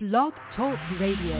Blog Talk Radio.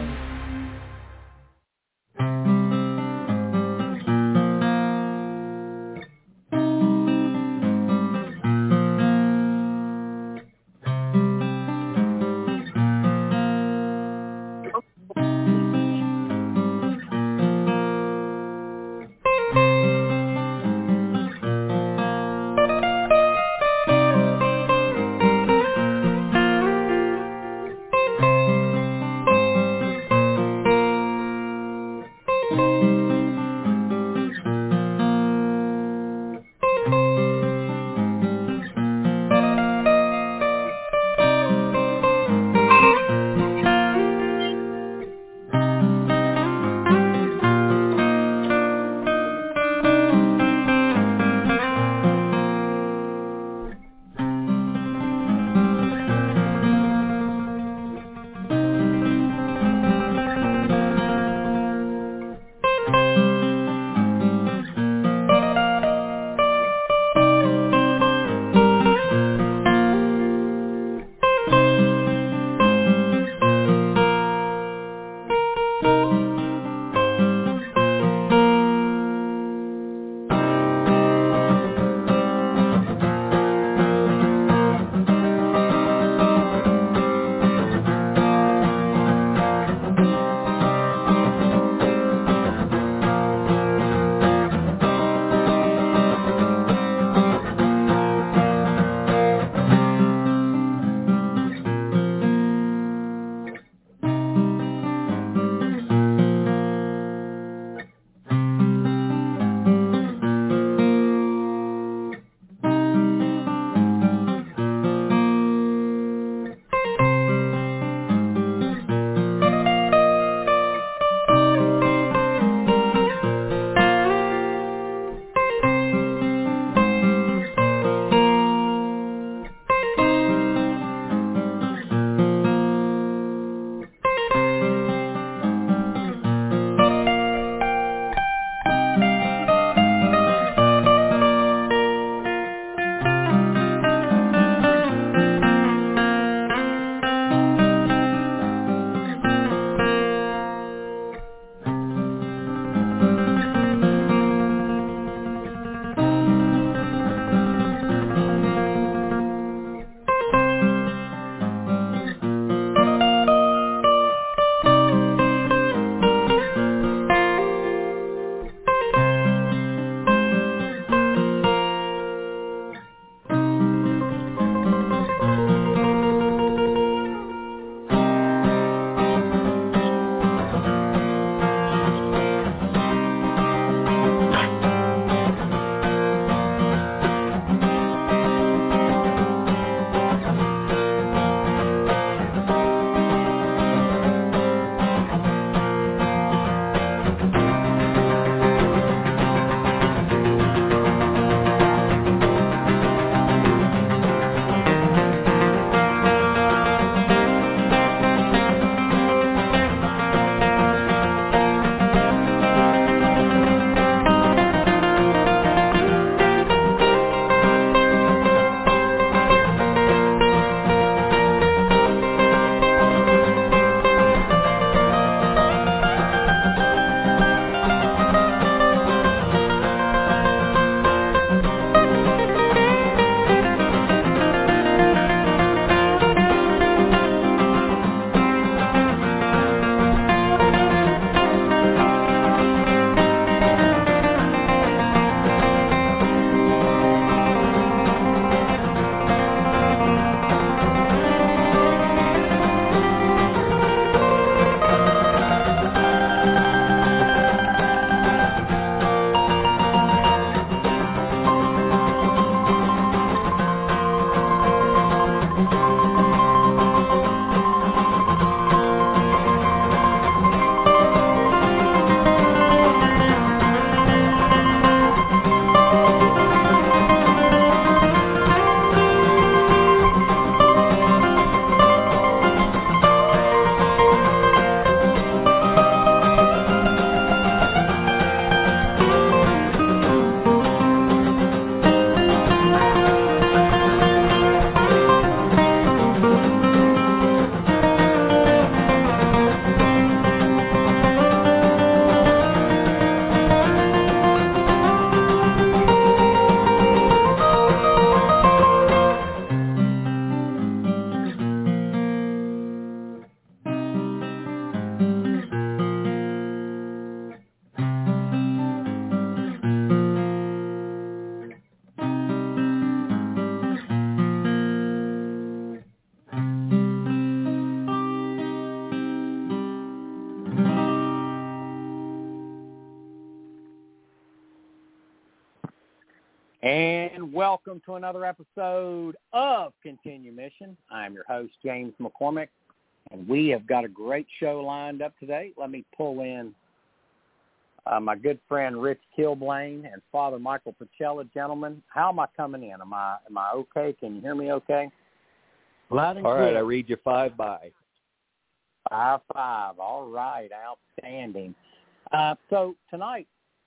welcome to another episode of Continue Mission. I'm your host, James McCormick, and we have got a great show lined up today. Let me pull in my good friend Rich Kilblain and Father Michael Pacella. Gentlemen, how am I coming in? Am I okay? Can you hear me okay? Loud and clear. All right, I read you 5 by. 5-5. All right, outstanding. So tonight,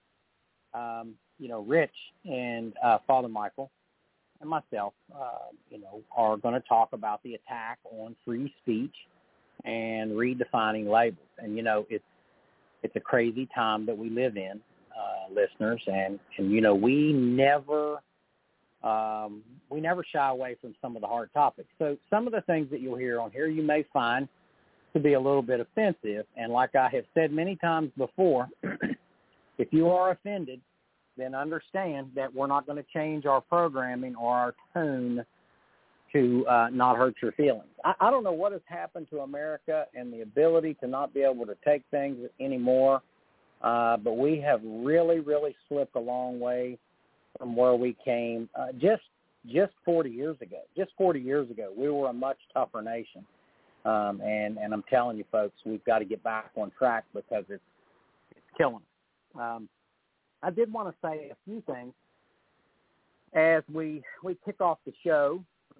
Rich and Father Michael and myself, are going to talk about the attack on free speech and redefining labels. And, it's a crazy time that we live in, listeners. And we never shy away from some of the hard topics. So some of the things that you'll hear on here you may find to be a little bit offensive. And like I have said many times before, if you are offended, then understand that we're not going to change our programming or our tone to not hurt your feelings. I don't know what has happened to America and the ability to not be able to take things anymore, but we have really, really slipped a long way from where we came just 40 years ago. Just 40 years ago, we were a much tougher nation. And I'm telling you, folks, we've got to get back on track because it's killing us. I did want to say a few things as we kick off the show.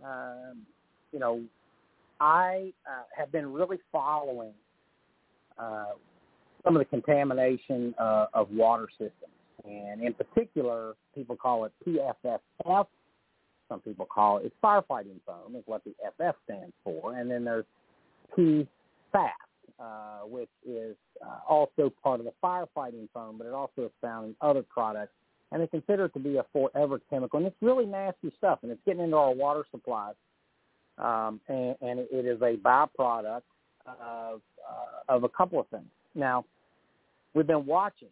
I have been really following some of the contamination of water systems. And in particular, people call it PFFF. Some people call it firefighting foam is what the FF stands for. And then there's PFAS, which is also part of the firefighting foam, but it also is found in other products. And they consider it to be a forever chemical. And it's really nasty stuff, and it's getting into our water supplies. And it is a byproduct of a couple of things. Now, we've been watching,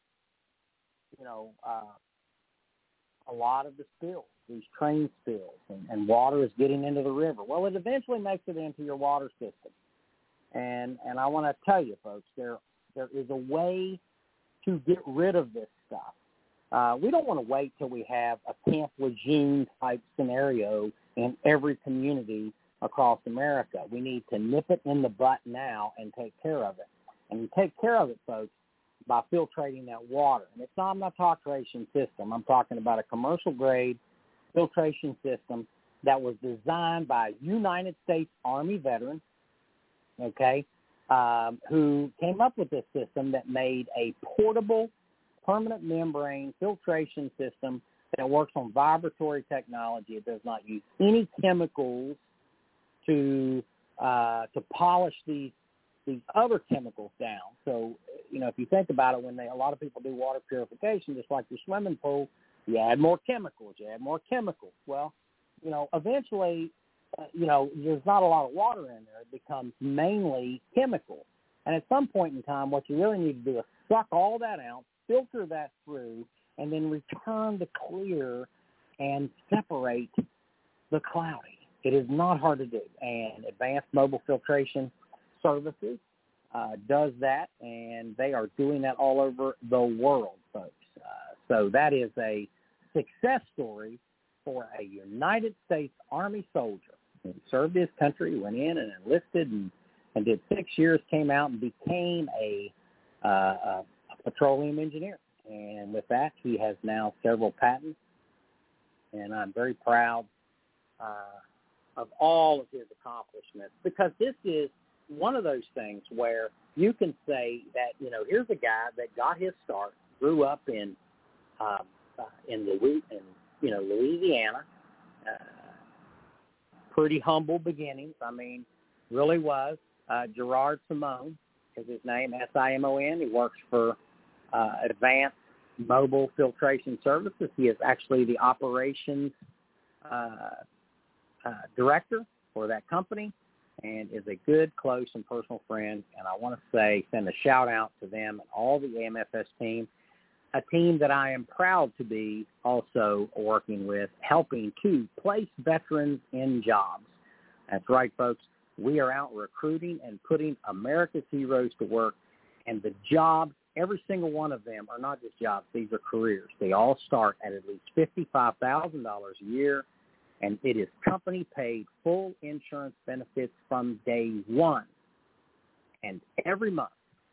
a lot of the spills, these train spills, and water is getting into the river. Well, it eventually makes it into your water system. And I want to tell you, folks, there is a way to get rid of this stuff. We don't want to wait till we have a Camp Lejeune type scenario in every community across America. We need to nip it in the butt now and take care of it. And you take care of it, folks, by filtrating that water. And I'm not talking filtration system. I'm talking about a commercial grade filtration system that was designed by United States Army veterans, who came up with this system that made a portable permanent membrane filtration system that works on vibratory technology. It does not use any chemicals to polish these other chemicals down. So, if you think about it, when a lot of people do water purification, just like your swimming pool, you add more chemicals. Well, eventually, there's not a lot of water in there. It becomes mainly chemical. And at some point in time, what you really need to do is suck all that out, filter that through, and then return the clear and separate the cloudy. It is not hard to do. And Advanced Mobile Filtration Services does that, and they are doing that all over the world, folks. So that is a success story for a United States Army soldier who served his country, went in and enlisted and did 6 years, came out and became a petroleum engineer. And with that, he has now several patents, and I'm very proud of all of his accomplishments, because this is one of those things where you can say that, here's a guy that got his start, grew up in Louisiana, pretty humble beginnings. I mean, really was. Gerard Simon is his name, Simon. He works for Advanced Mobile Filtration Services. He is actually the operations director for that company, and is a good, close, and personal friend. And I want to send a shout-out to them and all the AMFS team, a team that I am proud to be also working with, helping to place veterans in jobs. That's right, folks. We are out recruiting and putting America's heroes to work, and the jobs every single one of them are not just jobs. These are careers. They all start at least $55,000 a year, and it is company-paid full insurance benefits from day one. And every month,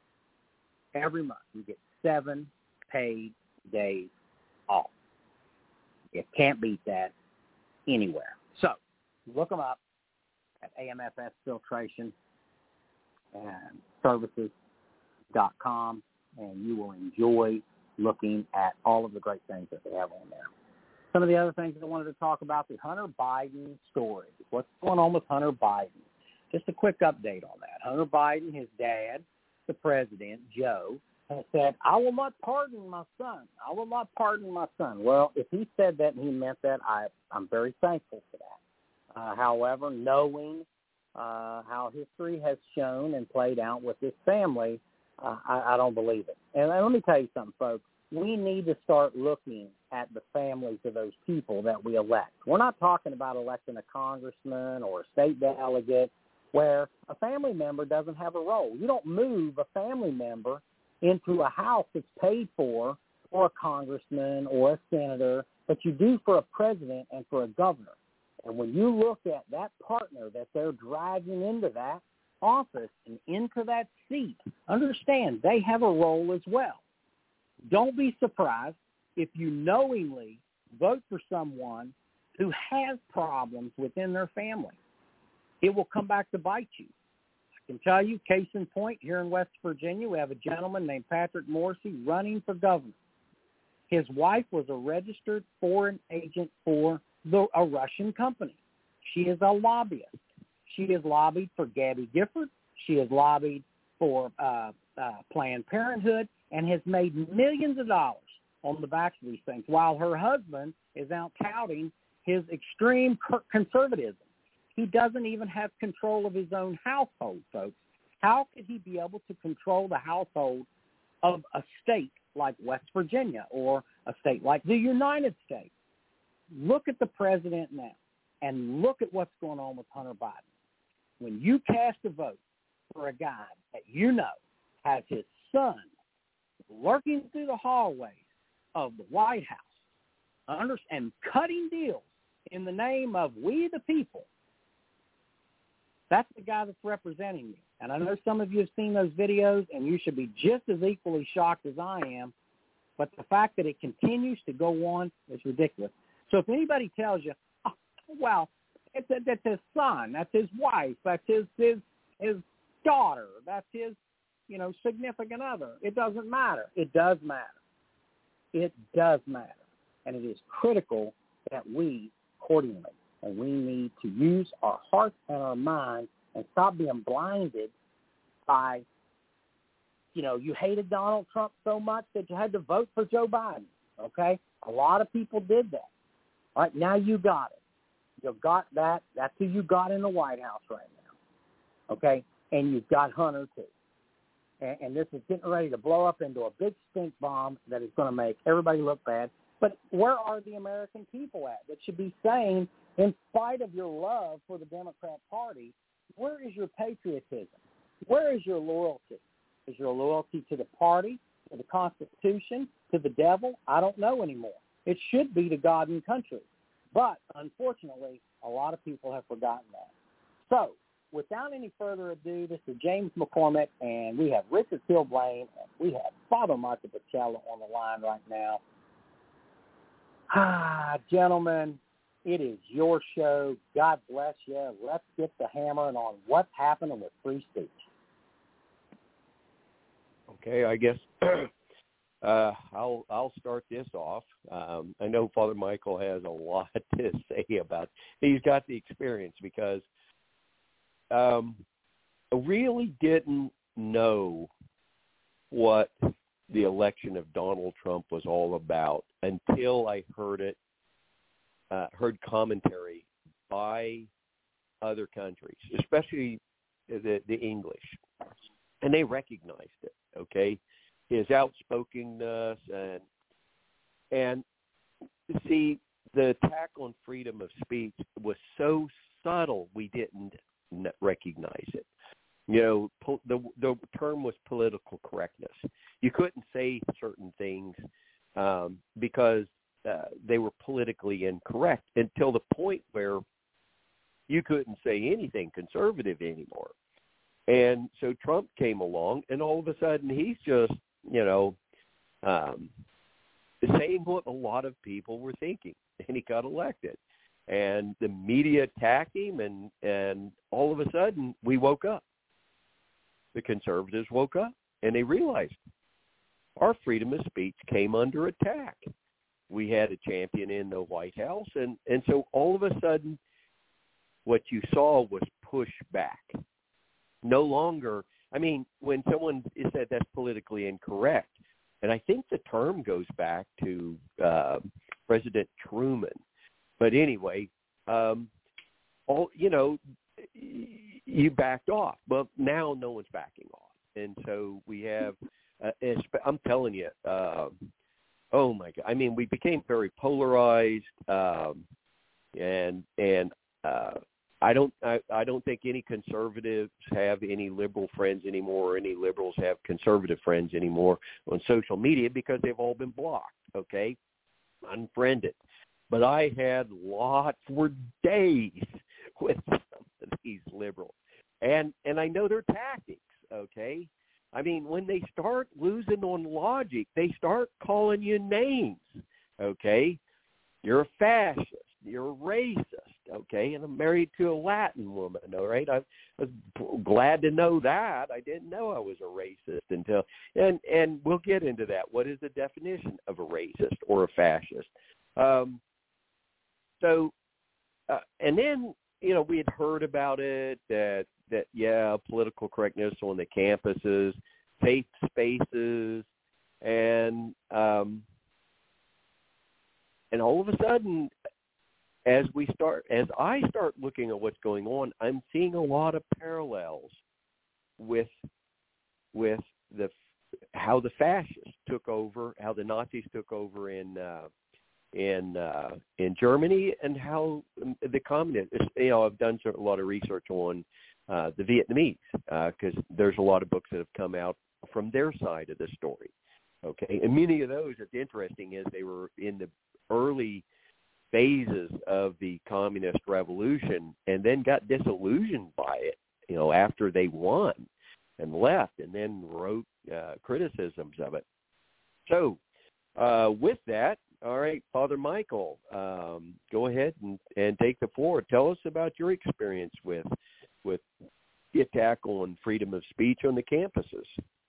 you get 7 paid days off. You can't beat that anywhere. So look them up at AMFS Filtration and Services.com, and you will enjoy looking at all of the great things that they have on there. Some of the other things I wanted to talk about, the Hunter Biden story. What's going on with Hunter Biden? Just a quick update on that. Hunter Biden, his dad, the president, Joe, has said, I will not pardon my son. I will not pardon my son. Well, if he said that and he meant that, I'm very thankful for that. However, knowing how history has shown and played out with this family, I don't believe it. And let me tell you something, folks. We need to start looking at the families of those people that we elect. We're not talking about electing a congressman or a state delegate where a family member doesn't have a role. You don't move a family member into a house that's paid for a congressman or a senator, but you do for a president and for a governor. And when you look at that partner that they're dragging into that office and into that seat, understand they have a role as well. Don't be surprised if you knowingly vote for someone who has problems within their family. It will come back to bite you. I can tell you, case in point, here in West Virginia, we have a gentleman named Patrick Morrissey running for governor. His wife was a registered foreign agent for a Russian company. She is a lobbyist. She has lobbied for Gabby Gifford. She has lobbied for Planned Parenthood and has made millions of dollars on the back of these things, while her husband is out touting his extreme conservatism. He doesn't even have control of his own household, folks. How could he be able to control the household of a state like West Virginia or a state like the United States? Look at the president now and look at what's going on with Hunter Biden. When you cast a vote for a guy that you know has his son lurking through the hallways of the White House and cutting deals in the name of we the people, that's the guy that's representing you. And I know some of you have seen those videos, and you should be just as equally shocked as I am. But the fact that it continues to go on is ridiculous. So if anybody tells you, oh, well, that's his son, that's his wife, that's his daughter, that's his, significant other, it doesn't matter. It does matter. It does matter. And it is critical that we accordingly. And we need to use our hearts and our minds and stop being blinded by, you hated Donald Trump so much that you had to vote for Joe Biden, okay? A lot of people did that. All right, now you got it. You got that. That's who you got in the White House right now, okay? And you've got Hunter, too. And this is getting ready to blow up into a big stink bomb that is going to make everybody look bad. But where are the American people at that should be saying, in spite of your love for the Democrat Party, where is your patriotism? Where is your loyalty? Is your loyalty to the party, to the Constitution, to the devil? I don't know anymore. It should be to God and country. But, unfortunately, a lot of people have forgotten that. So, without any further ado, this is James McCormick, and we have Richard Kilblain, and we have Father Michael Baccello on the line right now. Gentlemen, it is your show. God bless you. Let's get the hammering on what's happening with free speech. Okay, I guess I'll start this off. I know Father Michael has a lot to say about it. He's got the experience because I really didn't know what the election of Donald Trump was all about until I heard commentary by other countries, especially the English, and they recognized it. Okay, his outspokenness and see, the attack on freedom of speech was so subtle we didn't recognize it. The term was political correctness. you couldn't say certain things because they were politically incorrect, until the point where you couldn't say anything conservative anymore. And so Trump came along, and all of a sudden he's just, saying what a lot of people were thinking, and he got elected. And the media attacked him, and all of a sudden we woke up. The conservatives woke up, and they realized our freedom of speech came under attack. We had a champion in the White House, and so all of a sudden what you saw was pushback. No longer, when someone said that's politically incorrect, and I think the term goes back to President Truman. But anyway, you backed off. But now no one's backing off. And so we have, I'm telling you, oh my God. We became very polarized, and I don't think any conservatives have any liberal friends anymore, or any liberals have conservative friends anymore on social media, because they've all been blocked, okay, unfriended. But I had lots for days with some of these liberals, and I know their tactics, okay. When they start losing on logic, they start calling you names, okay. You're a fascist. You're a racist, okay? And I'm married to a Latin woman, all right? I was glad to know that. I didn't know I was a racist until, and we'll get into that. What is the definition of a racist or a fascist? And then, we had heard about it, that political correctness on the campuses, safe spaces, and all of a sudden, as I start looking at what's going on, I'm seeing a lot of parallels with how the fascists took over, how the Nazis took over in Germany, and how the communists. I've done a lot of research on the Vietnamese, because there's a lot of books that have come out from their side of the story. Okay, and many of those, it's interesting, is they were in the early phases of the communist revolution, and then got disillusioned by it, after they won and left, and then wrote criticisms of it. So with that, all right, Father Michael, go ahead and take the floor. Tell us about your experience with the attack on freedom of speech on the campuses.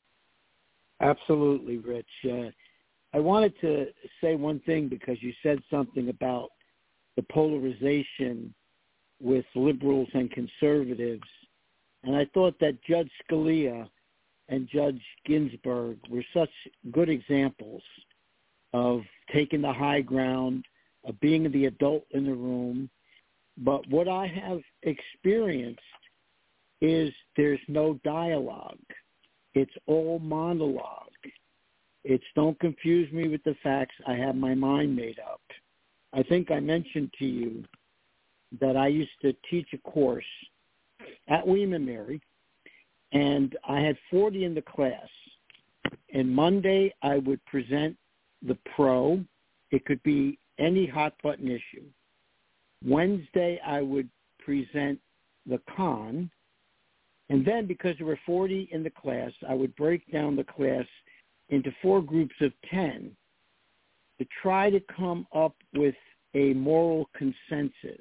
Absolutely, Rich. I wanted to say one thing, because you said something about the polarization with liberals and conservatives. And I thought that Judge Scalia and Judge Ginsburg were such good examples of taking the high ground, of being the adult in the room. But what I have experienced is there's no dialogue. It's all monologue. It's don't confuse me with the facts. I have my mind made up. I think I mentioned to you that I used to teach a course at William and Mary, and I had 40 in the class. And Monday I would present the pro. It could be any hot-button issue. Wednesday I would present the con. And then, because there were 40 in the class, I would break down the class into 4 groups of 10 to try to come up with a moral consensus.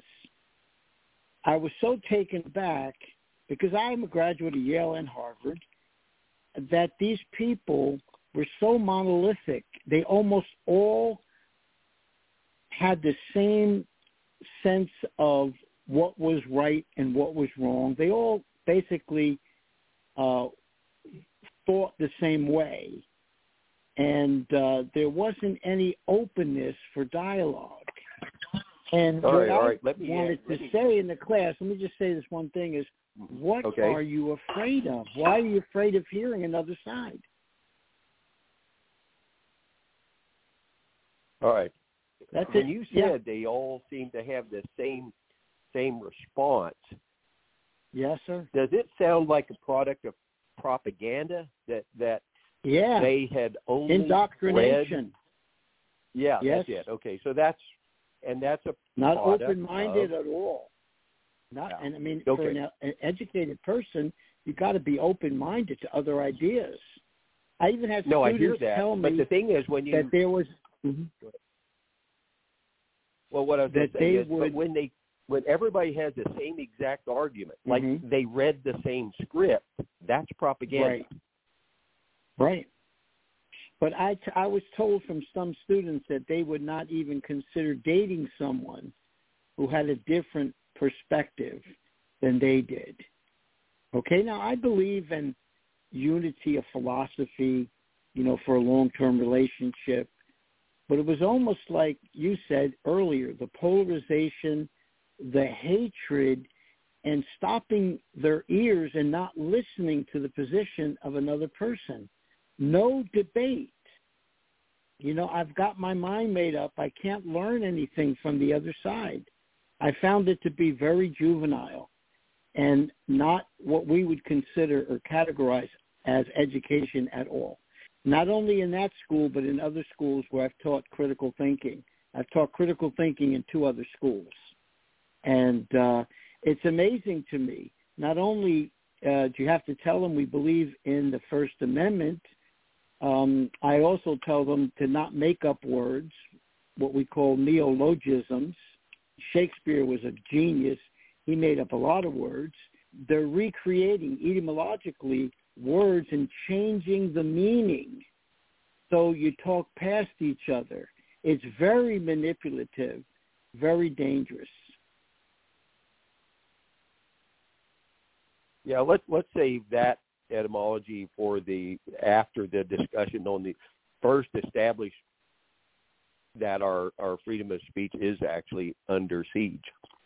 I was so taken back, because I'm a graduate of Yale and Harvard, that these people were so monolithic. They almost all had the same sense of what was right and what was wrong. They all basically thought the same way. And there wasn't any openness for dialogue. And all what right. I wanted to say in the class, let me just say this one thing, is what are you afraid of? Why are you afraid of hearing another side? All right. That's when it. you said they all seem to have the same response. Yes, sir. Does it sound like a product of propaganda that Yeah. They had only indoctrination. Yeah, yes. That's it. Okay, so that's a not product open-minded of, at all. Not, yeah. and I mean, Okay. for an educated person, you got to be open-minded to other ideas. I even had No, I hear students that. tell me But the thing is, when you that there was. Well, what I was going that to say they is, would, but when everybody has the same exact argument, like Mhm. they read the same script, that's propaganda. Right. Right. But I was told from some students that they would not even consider dating someone who had a different perspective than they did. Okay, now I believe in unity of philosophy, for a long-term relationship. But it was almost like you said earlier, the polarization, the hatred, and stopping their ears and not listening to the position of another person. No debate. I've got my mind made up. I can't learn anything from the other side. I found it to be very juvenile and not what we would consider or categorize as education at all. Not only in that school, but in other schools where I've taught critical thinking. I've taught critical thinking in 2 other schools. And it's amazing to me. Not only do you have to tell them we believe in the First Amendment, I also tell them to not make up words, what we call neologisms. Shakespeare was a genius. He made up a lot of words. They're recreating etymologically words and changing the meaning. So you talk past each other. It's very manipulative, very dangerous. Yeah, let's save that etymology for after the discussion on the first established that our freedom of speech is actually under siege.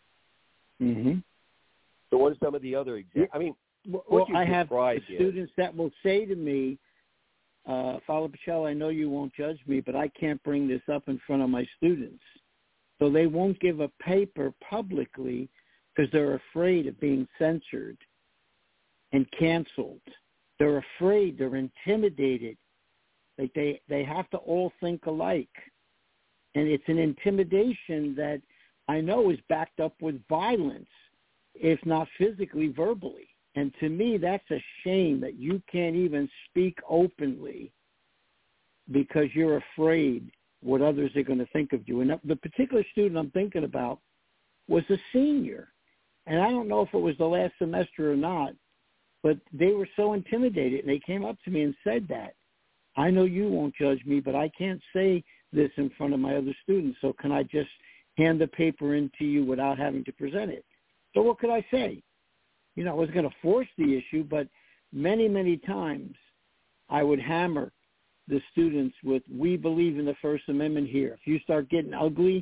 Mm-hmm. So what are some of the other examples? I mean, well, I have students that will say to me, Father Pichel, I know you won't judge me, but I can't bring this up in front of my students. So they won't give a paper publicly because they're afraid of being censored and canceled. They're afraid. They're intimidated. Like they have to all think alike. And it's an intimidation that I know is backed up with violence, if not physically, verbally. And to me, that's a shame that you can't even speak openly because you're afraid what others are going to think of you. And the particular student I'm thinking about was a senior. And I don't know if it was the last semester or not, but they were so intimidated. And they came up to me and said that. I know you won't judge me, but I can't say this in front of my other students. So can I just hand the paper in to you without having to present it? So what could I say? I wasn't going to force the issue, but many, many times I would hammer the students with, we believe in the First Amendment here. If you start getting ugly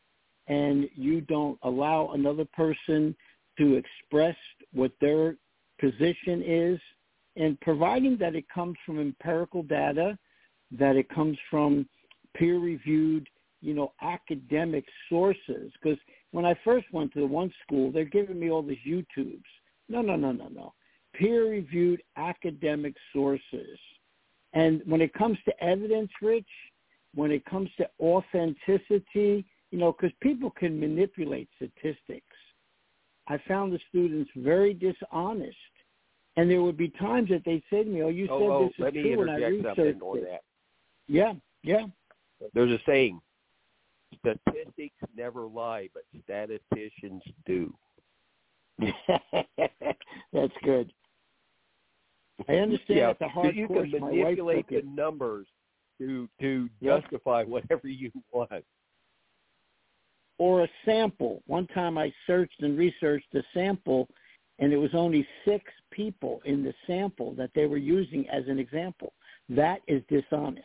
and you don't allow another person to express what their position is, and providing that it comes from empirical data, that it comes from peer-reviewed, academic sources. Because when I first went to the one school, they're giving me all these YouTubes. No. Peer-reviewed academic sources. And when it comes to evidence, Rich, when it comes to authenticity, because people can manipulate statistics. I found the students very dishonest. And there would be times that they'd say to me, you said this is true, and I researched it. Yeah. There's a saying, statistics never lie, but statisticians do. That's good. I understand it's a hard you course. You can manipulate the numbers to justify whatever you want. Or a sample. One time I searched and researched a sample, and it was only 6 people in the sample that they were using as an example. That is dishonest.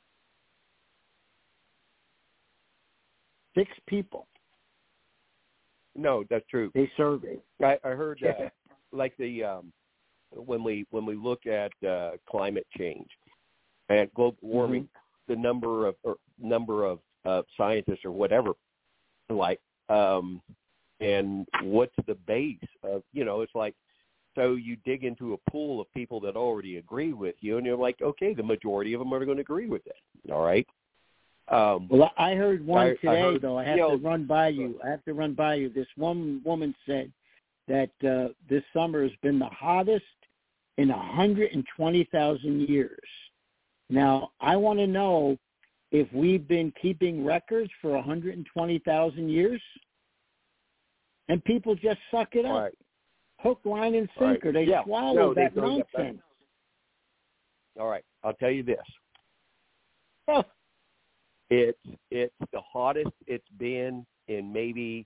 6 people. No, that's true. They surveyed. I heard like when we look at climate change and global warming, the number of scientists or whatever, and what's the base of, it's like So you dig into a pool of people that already agree with you, and you're like, okay, the majority of them are going to agree with it. All right. Well, I heard one today, heard, though. I have to run by you. This one woman said that this summer has been the hottest in 120,000 years. Now, I want to know if we've been keeping records for 120,000 years, and people just suck it up. Right. Hook, line, and sinker. They swallow that nonsense. All right. I'll tell you this. Oh. It's the hottest it's been in maybe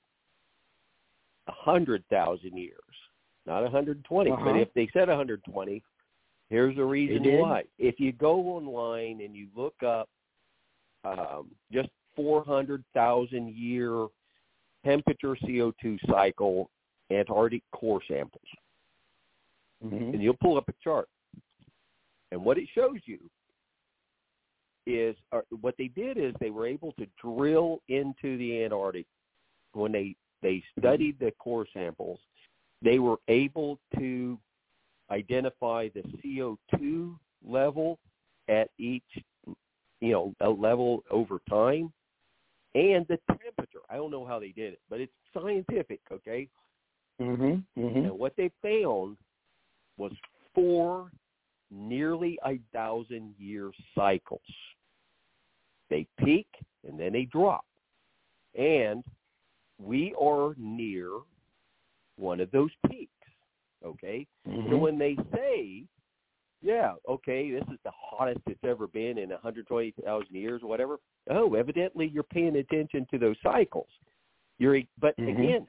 100,000 years, not 120. But if they said 120, here's the reason why. If you go online and you look up just 400,000 year temperature CO2 cycle Antarctic core samples, and you'll pull up a chart, and what it shows you is what they did is they were able to drill into the Antarctic. When they studied the core samples, they were able to identify the CO2 level at each, a level over time, and the temperature. I don't know how they did it, but it's scientific, okay? And what they found was 4 nearly 1,000-year cycles. They peak and then they drop. And we are near one of those peaks, okay? So when they say, this is the hottest it's ever been in 120,000 years or whatever, evidently you're paying attention to those cycles. But again,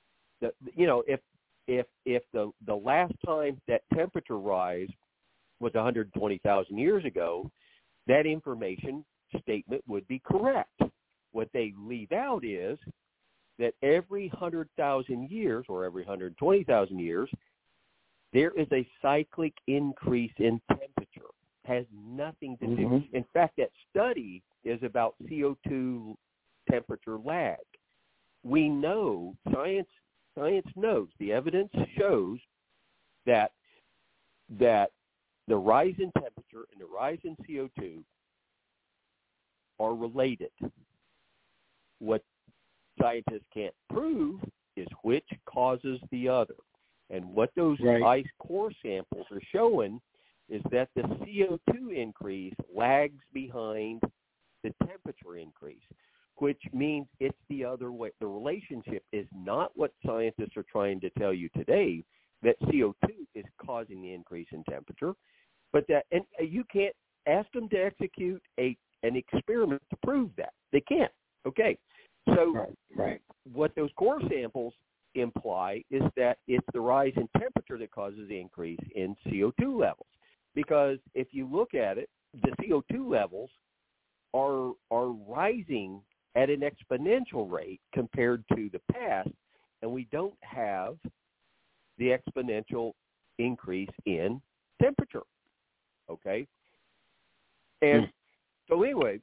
if the last time that temperature rise was 120,000 years ago, that information statement would be correct. What they leave out is that every 100,000 years or every 120,000 years, there is a cyclic increase in temperature. Has nothing to do. In fact, that study is about CO2 temperature lag. We know, science knows, the evidence shows that the rise in temperature and the rise in CO2 are related. What scientists can't prove is which causes the other. And what those ice core samples are showing is that the CO2 increase lags behind the temperature increase, which means it's the other way. The relationship is not what scientists are trying to tell you today, that CO2 is causing the increase in temperature, but that, and you can't ask them to execute an experiment to prove that. They can't. Okay. So what those core samples imply is that it's the rise in temperature that causes the increase in CO2 levels. Because if you look at it, the CO2 levels are rising at an exponential rate compared to the past, and we don't have the exponential increase in temperature. Okay? And so anyways,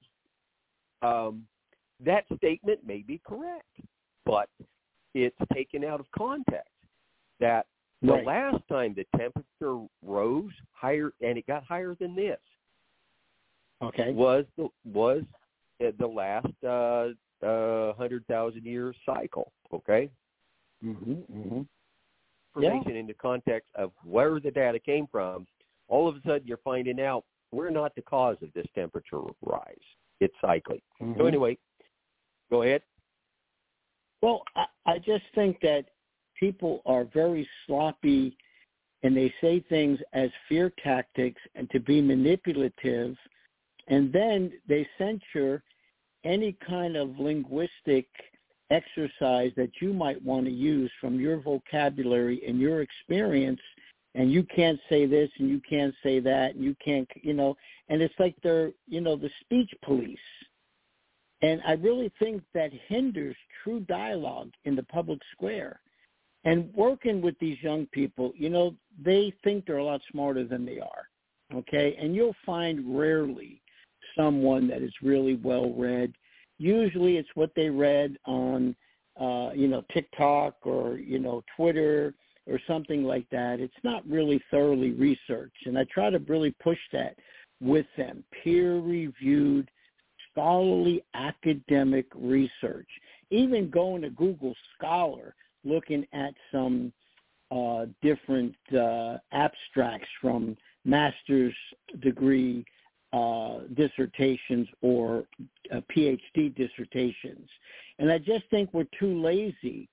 that statement may be correct, but it's taken out of context. That the last time the temperature rose higher, and it got higher than this, was the last 100,000 year cycle. Okay. Information into context of where the data came from. All of a sudden, you're finding out we're not the cause of this temperature rise. It's cyclic. So anyway, go ahead. Well, I just think that people are very sloppy, and they say things as fear tactics and to be manipulative, and then they censure any kind of linguistic exercise that you might want to use from your vocabulary and your experience, and you can't say this and you can't say that, and you can't, and it's like they're, the speech police. And I really think that hinders true dialogue in the public square. And working with these young people, they think they're a lot smarter than they are, okay? And you'll find rarely someone that is really well-read. Usually it's what they read on, TikTok or, Twitter, or something like that, it's not really thoroughly researched. And I try to really push that with them. Peer-reviewed, scholarly, academic research. Even going to Google Scholar, looking at some different abstracts from master's degree dissertations or PhD dissertations. And I just think we're too lazy,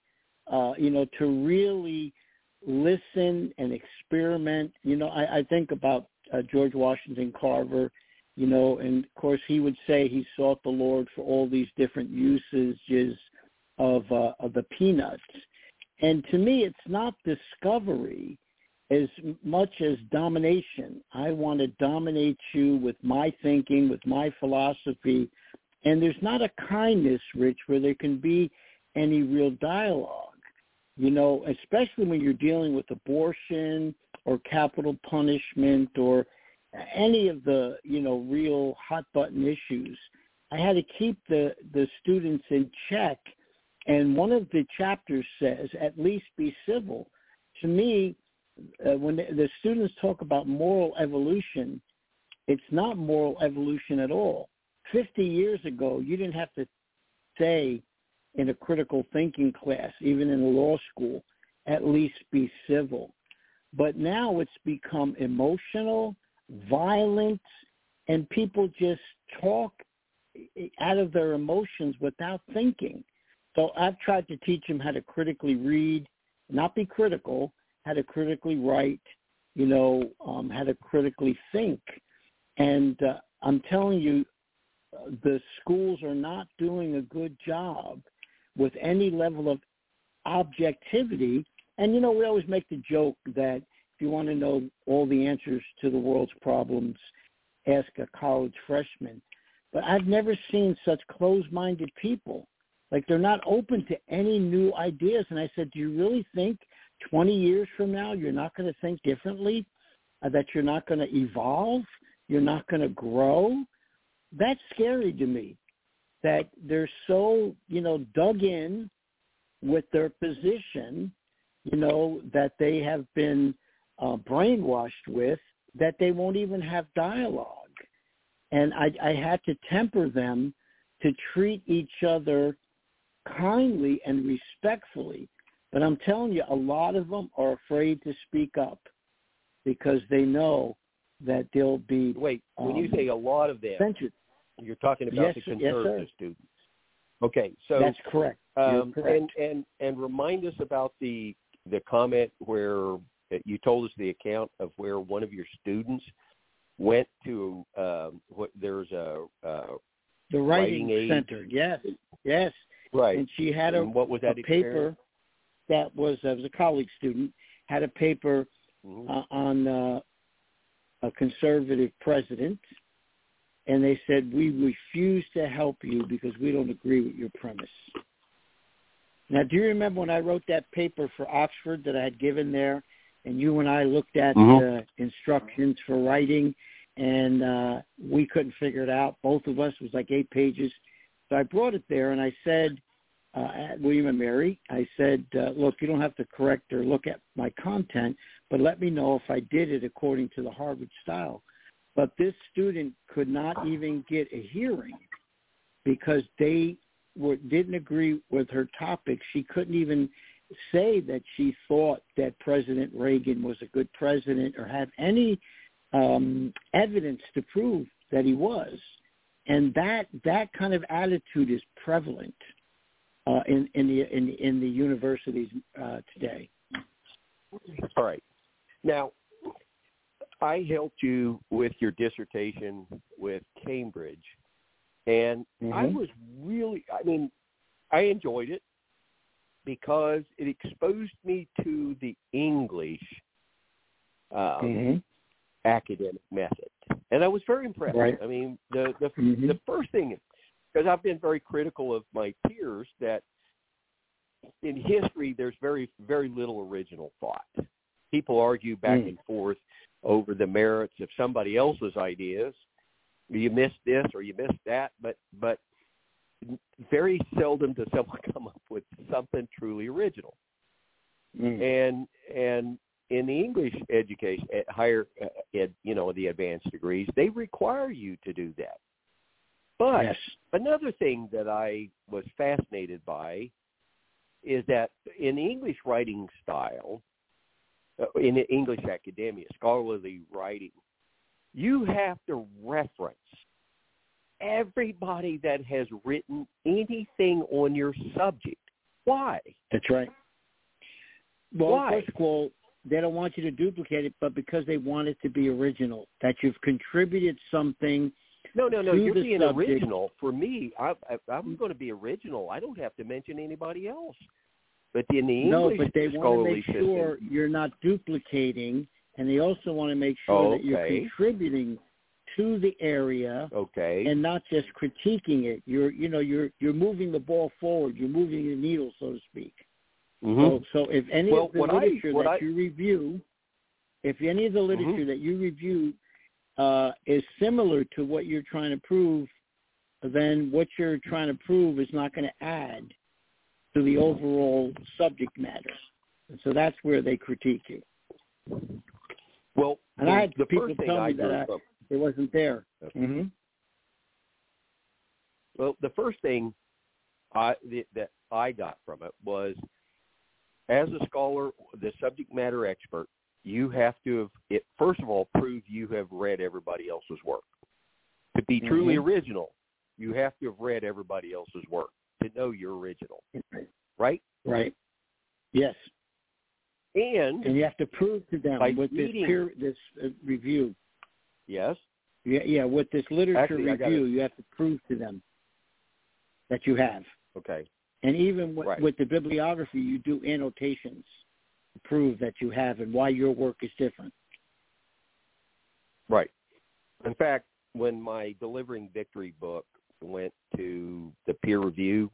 to really listen and experiment. I think about George Washington Carver, and of course he would say he sought the Lord for all these different usages of the peanuts. And to me, it's not discovery as much as domination. I want to dominate you with my thinking, with my philosophy. And there's not a kindness, Rich, where there can be any real dialogue, especially when you're dealing with abortion or capital punishment or any of the, real hot-button issues. I had to keep the students in check. And one of the chapters says, at least be civil. To me, when the students talk about moral evolution, it's not moral evolution at all. 50 years ago, you didn't have to say in a critical thinking class, even in a law school, at least be civil. But now it's become emotional, violent, and people just talk out of their emotions without thinking. So I've tried to teach them how to critically read, not be critical, how to critically write, how to critically think. And I'm telling you, the schools are not doing a good job with any level of objectivity. And, we always make the joke that if you want to know all the answers to the world's problems, ask a college freshman. But I've never seen such closed-minded people. Like, they're not open to any new ideas. And I said, do you really think 20 years from now you're not going to think differently, that you're not going to evolve, you're not going to grow? That's scary to me, that they're so, dug in with their position, that they have been brainwashed with, that they won't even have dialogue. And I had to temper them to treat each other kindly and respectfully. But I'm telling you, a lot of them are afraid to speak up because they know that they'll be Wait, when you say a lot of them, censored. You're talking about Yes, the conservative yes, students. Okay, so that's correct. You're correct. And remind us about the comment where you told us the account of where one of your students went to there's a the writing center. Yes. Right. And she had what was that paper that was a college student, had a paper on a conservative president, and they said, we refuse to help you because we don't agree with your premise. Now, do you remember when I wrote that paper for Oxford that I had given there, and you and I looked at the instructions for writing, and we couldn't figure it out? Both of us. It was like 8 pages. So I brought it there, and I said, William and Mary, I said, look, you don't have to correct or look at my content, but let me know if I did it according to the Harvard style. But this student could not even get a hearing because they didn't agree with her topic. She couldn't even say that she thought that President Reagan was a good president or have any evidence to prove that he was. And that kind of attitude is prevalent in the universities today. All right. Now, I helped you with your dissertation with Cambridge, and I was really, I enjoyed it because it exposed me to the English academic method, and I was very impressed. Right. I mean, the first thing, because I've been very critical of my peers, that in history there's very, very little original thought. People argue back and forth over the merits of somebody else's ideas. You missed this or you missed that, but very seldom does someone come up with something truly original. And in the English education, at higher ed, the advanced degrees, they require you to do that. But another thing that I was fascinated by is that in English writing style, in English academia, scholarly writing, you have to reference everybody that has written anything on your subject. Why? That's right. Well, Why? first of all, they don't want you to duplicate it, but because they want it to be original, that you've contributed something. No, you're being subject. original. For me, I'm going to be original. I don't have to mention anybody else. But in the English but they want to make sure system, you're not duplicating, and they also want to make sure that you're contributing to the area, and not just critiquing it. You're moving the ball forward. You're moving the needle, so to speak. Mm-hmm. So if any of the literature that you review, that you review is similar to what you're trying to prove, then what you're trying to prove is not going to add to the overall subject matter. And so that's where they critique you. Well, and I had the people first thing tell me that it wasn't there. Okay. Mm-hmm. Well, the first thing that I got from it was, as a scholar, the subject matter expert, you have to first of all, prove you have read everybody else's work. To be truly original, you have to have read everybody else's work to know you're original. Right? Right. Yes. And you have to prove to them with this review. Yes. Yeah, with this literature review, you have to prove to them that you have. Okay. And even with the bibliography, you do annotations to prove that you have and why your work is different. Right. In fact, when my Delivering Victory book went to the peer review,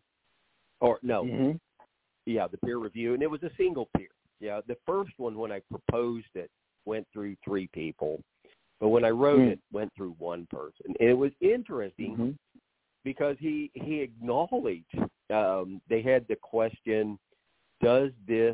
the peer review, and it was a single peer. Yeah, the first one, when I proposed it, went through 3 people. But when I wrote it, went through 1 person. And it was interesting because he acknowledged they had the question, does this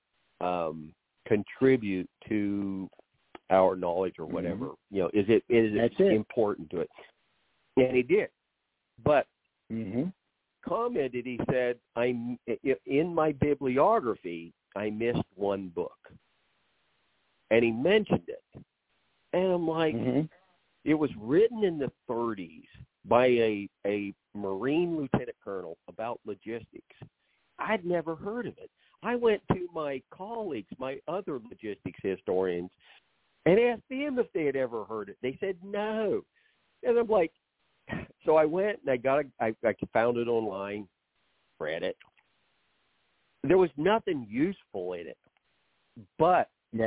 contribute to our knowledge or whatever? Is it important to it? And he did. But commented, he said, in my bibliography, I missed 1 book. And he mentioned it. And I'm like, it was written in the 30s by a Marine lieutenant colonel about logistics. I'd never heard of it. I went to my colleagues, my other logistics historians, and asked them if they had ever heard it. They said no. And I'm like, so I went and I found it online, read it. There was nothing useful in it, but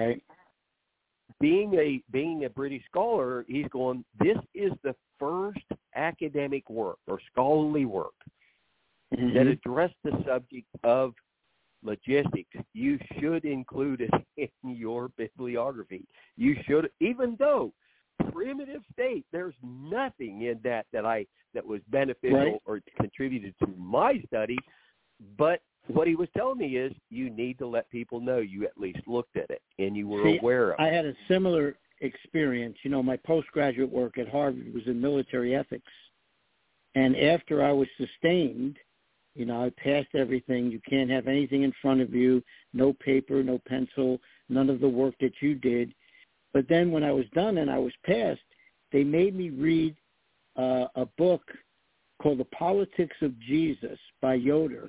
being a British scholar, he's going, this is the first academic work or scholarly work that addressed the subject of logistics. You should include it in your bibliography. You should, even though primitive state, there's nothing in that was beneficial or contributed to my study. But what he was telling me is you need to let people know you at least looked at it and you were aware of it. I had a similar experience. My postgraduate work at Harvard was in military ethics. And after I was sustained, I passed everything. You can't have anything in front of you, no paper, no pencil, none of the work that you did. But then when I was done and I was passed, they made me read a book called The Politics of Jesus by Yoder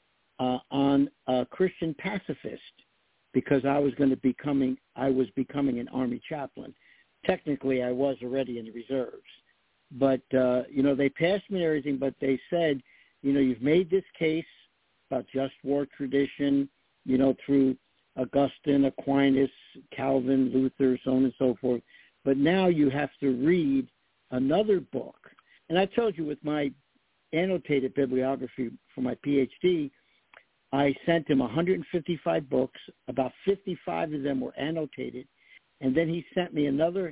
on a Christian pacifist, because I was becoming an Army chaplain. Technically, I was already in the reserves. But, they passed me and everything, but they said, you've made this case about just war tradition, through Augustine, Aquinas, Calvin, Luther, so on and so forth. But now you have to read another book. And I told you with my annotated bibliography for my PhD, I sent him 155 books. About 55 of them were annotated. And then he sent me another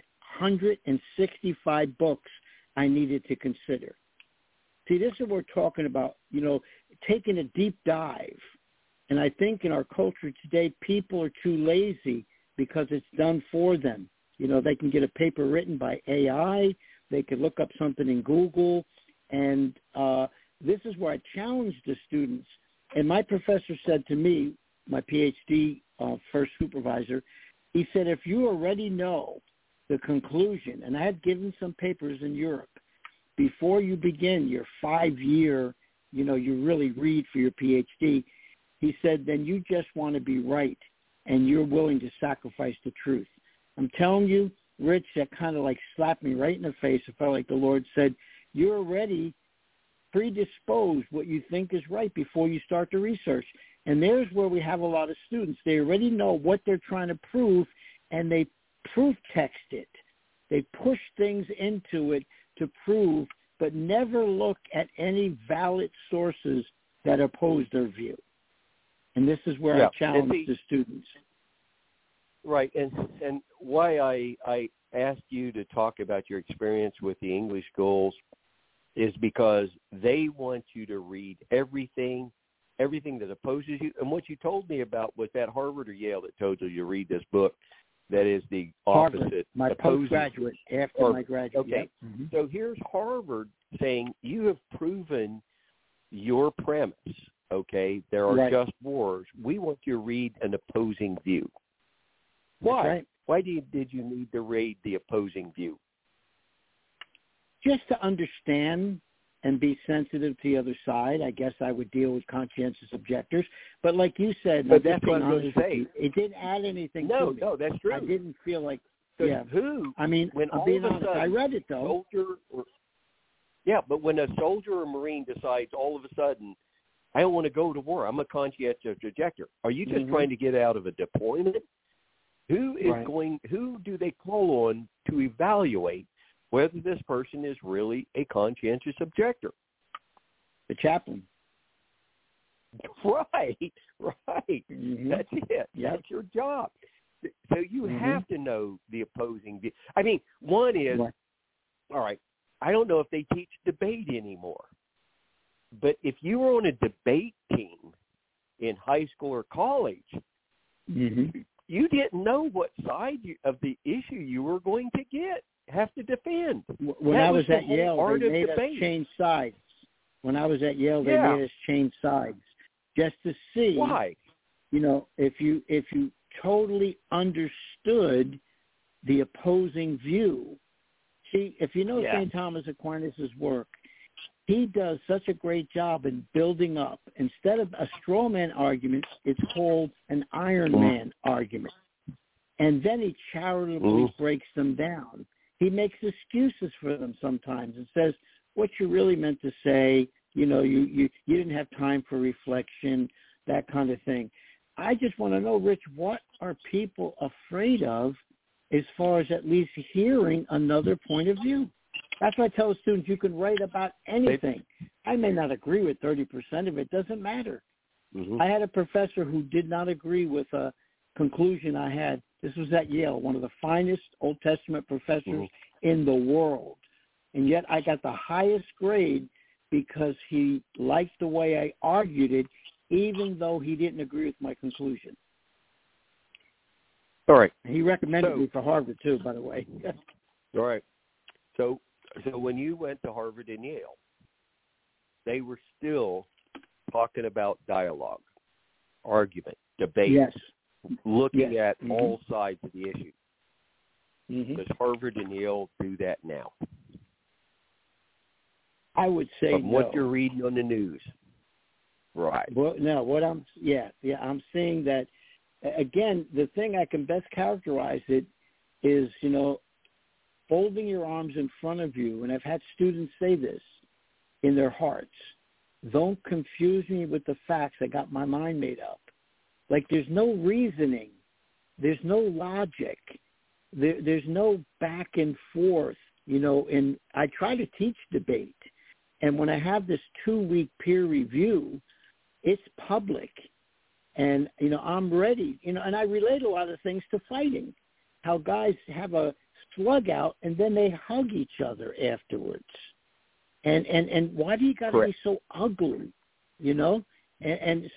165 books I needed to consider. See, this is what we're talking about, taking a deep dive And I think in our culture today, people are too lazy because it's done for them. You know, they can get a paper written by AI. They could look up something in Google. And this is where I challenge the students. And my professor said to me, my PhD first supervisor, he said, if you already know the conclusion, and I had given some papers in Europe, before you begin your 5-year, you know, you really read for your PhD, he said, then you just want to be right, and you're willing to sacrifice the truth. I'm telling you, Rich, that kind of like slapped me right in the face. I felt like the Lord said, you're already predisposed what you think is right before you start the research. And there's where we have a lot of students. They already know what they're trying to prove, and they proof text it. They push things into it to prove, but never look at any valid sources that oppose their view. And this is where I challenge the students. Right, and why I asked you to talk about your experience with the English schools is because they want you to read everything that opposes you. And what you told me about was that Harvard or Yale that told you to read this book that is the opposite. Harvard, my postgraduate, after Harvard. my graduate. Okay, So here's Harvard saying you have proven your premise, okay? There are just wars. We want you to read an opposing view. Why? Right. Why did you need to read the opposing view? Just to understand and be sensitive to the other side. I guess I would deal with conscientious objectors. But like you said, but that's what I'm going to say. It didn't add anything to me. No, that's true. I didn't feel like, who? I mean, when I'm all being of a honest, sudden, I read it, though. But when a soldier or Marine decides all of a sudden, I don't want to go to war, I'm a conscientious objector. Are you just trying to get out of a deployment? Who is who do they call on to evaluate whether this person is really a conscientious objector? The chaplain. Right. That's it. Yep. That's your job. So you have to know the opposing view. I mean, one is, all right, I don't know if they teach debate anymore, but if you were on a debate team in high school or college, you didn't know what side of the issue you were going to have to defend. When I was at Yale, they made us change sides. When I was at Yale, they made us change sides just to see. Why? You know, if you totally understood the opposing view. See, if you know St. Thomas Aquinas' work, he does such a great job in building up. Instead of a straw man argument, it's called an Iron Man argument. And then he charitably breaks them down. He makes excuses for them sometimes and says, what you really meant to say, you know, you didn't have time for reflection, that kind of thing. I just want to know, Rich, what are people afraid of as far as at least hearing another point of view? That's why I tell students you can write about anything. I may not agree with 30% of it. Doesn't matter. I had a professor who did not agree with a conclusion I had. This was at Yale, one of the finest Old Testament professors in the world. And yet I got the highest grade because he liked the way I argued it, even though he didn't agree with my conclusion. All right. He recommended me for Harvard, too, by the way. All right. So when you went to Harvard and Yale, they were still talking about dialogue, argument, debate, looking at all sides of the issue. Does Harvard and Yale do that now? I would say From what you're reading on the news. Right. Well, no, what I'm seeing that, again, the thing I can best characterize it is, you know, folding your arms in front of you, and I've had students say this in their hearts, don't confuse me with the facts. I got my mind made up. Like there's no reasoning. There's no logic. There's no back and forth, you know, and I try to teach debate. And when I have this 2-week peer review, it's public. And, you know, I'm ready. You know, and I relate a lot of things to fighting, how guys have a slug out and then they hug each other afterwards. And why do you got to be so ugly, you know? And so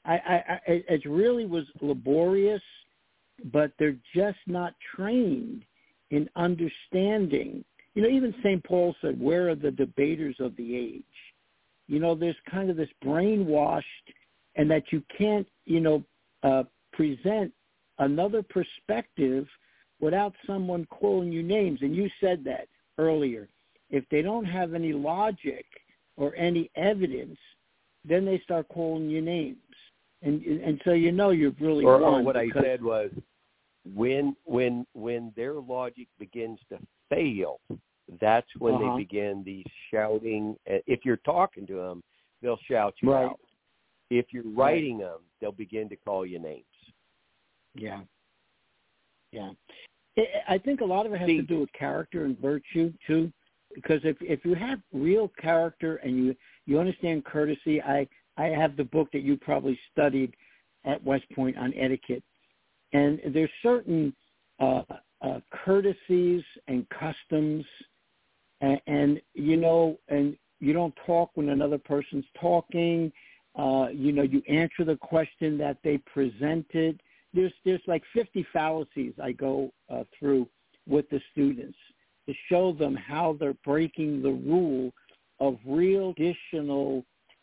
it really was laborious, but they're just not trained in understanding. You know, even St. Paul said, where are the debaters of the age? You know, there's kind of this brainwashed, and that you can't, present another perspective without someone calling you names. And you said that earlier. If they don't have any logic or any evidence, then they start calling you names. And so you've really won. Or what I said was, when their logic begins to fail, that's when they begin the shouting. If you're talking to them, they'll shout you out. If you're writing them, they'll begin to call you names. Yeah. Yeah. I think a lot of it has to do with character and virtue, too, because if you have real character and you understand courtesy, I have the book that you probably studied at West Point on etiquette, and there's certain courtesies and customs, and you don't talk when another person's talking. You answer the question that they presented. There's like 50 fallacies I go through with the students to show them how they're breaking the rule of real additional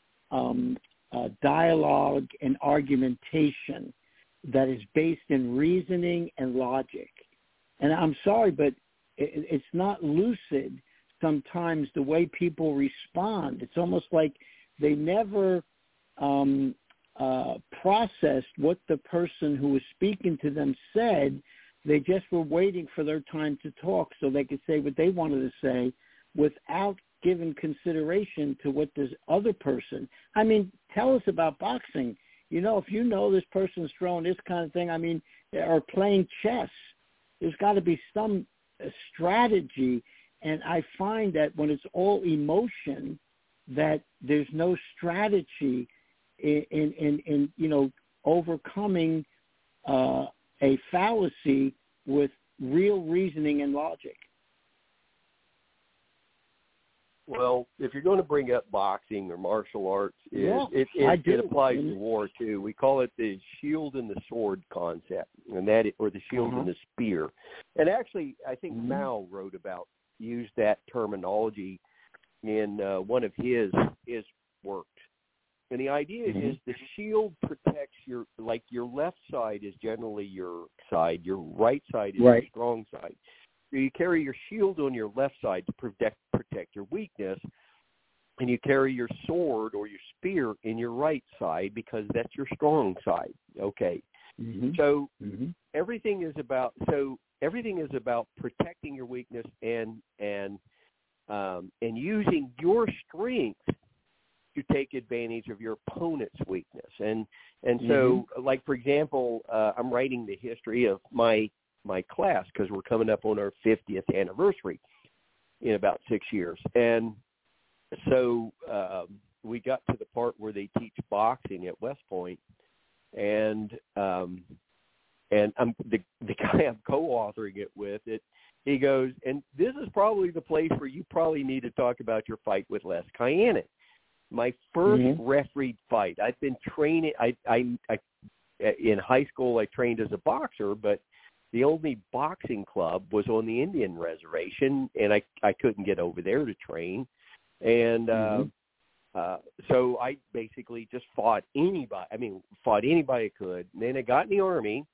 dialogue and argumentation that is based in reasoning and logic. And I'm sorry, but it's not lucid sometimes the way people respond. It's almost like they never processed what the person who was speaking to them said. They just were waiting for their time to talk so they could say what they wanted to say without giving consideration to what this other person. I mean, tell us about boxing. If you know this person's throwing this kind of thing, or playing chess, there's got to be some strategy. And I find that when it's all emotion, that there's no strategy in overcoming a fallacy with real reasoning and logic. Well, if you're going to bring up boxing or martial arts, it applies to war too. We call it the shield and the sword concept, or the shield and the spear. And actually, I think Mao used that terminology in one of his works. And the idea is the shield protects your left side is generally your side, your right side is your strong side. So you carry your shield on your left side to protect your weakness, and you carry your sword or your spear in your right side because that's your strong side. Okay. So everything is about protecting your weakness and using your strength to take advantage of your opponent's weakness. And so, like, for example, I'm writing the history of my class because we're coming up on our 50th anniversary in about 6 years. And so we got to the part where they teach boxing at West Point, and I'm the guy I'm co-authoring it with, he goes, and this is probably the place where you probably need to talk about your fight with Les Kyanin. My first refereed fight. I've been training. I in high school I trained as a boxer, but the only boxing club was on the Indian reservation, and I couldn't get over there to train. And so I basically just fought anybody I could. And then I got in the Army.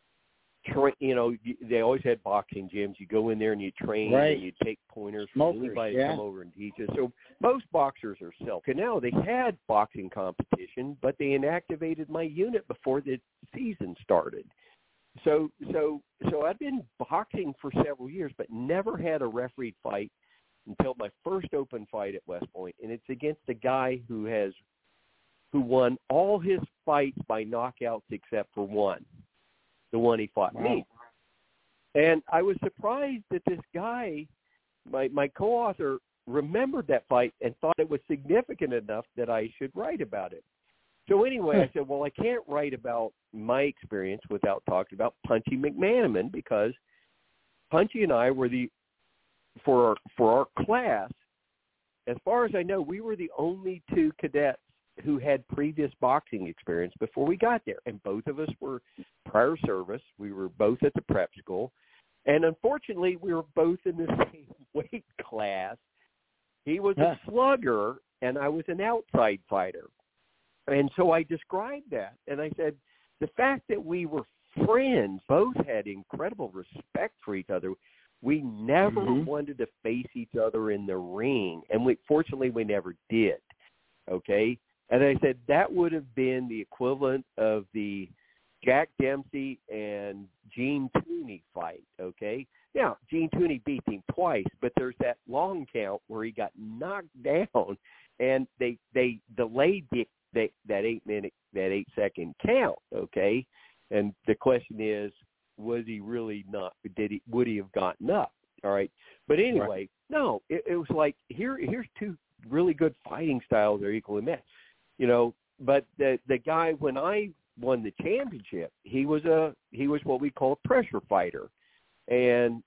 They always had boxing gyms. You go in there and you train, and you take pointers from anybody to come over and teach us. So most boxers are self. And now they had boxing competition, but they inactivated my unit before the season started. So I've been boxing for several years, but never had a refereed fight until my first open fight at West Point, and it's against a guy who won all his fights by knockouts except for one. The one he fought me. And I was surprised that this guy, my co-author, remembered that fight and thought it was significant enough that I should write about it. So anyway, I said, well, I can't write about my experience without talking about Punchy McManaman, because Punchy and I were for our class, as far as I know, we were the only two cadets who had previous boxing experience before we got there. And both of us were prior service. We were both at the prep school. And unfortunately, we were both in the same weight class. He was a slugger, and I was an outside fighter. And so I described that. And I said, the fact that we were friends, both had incredible respect for each other. We never wanted to face each other in the ring. And fortunately, we never did. Okay? And I said, that would have been the equivalent of the Jack Dempsey and Gene Tooney fight, okay? Now, Gene Tooney beat him twice, but there's that long count where he got knocked down, and they delayed that 8-second count, okay? And the question is, was he really not? Would he have gotten up? All right. But anyway, no, it was like here's two really good fighting styles that are equally matched, you know. But the guy, when I won the championship, he was what we call a pressure fighter, and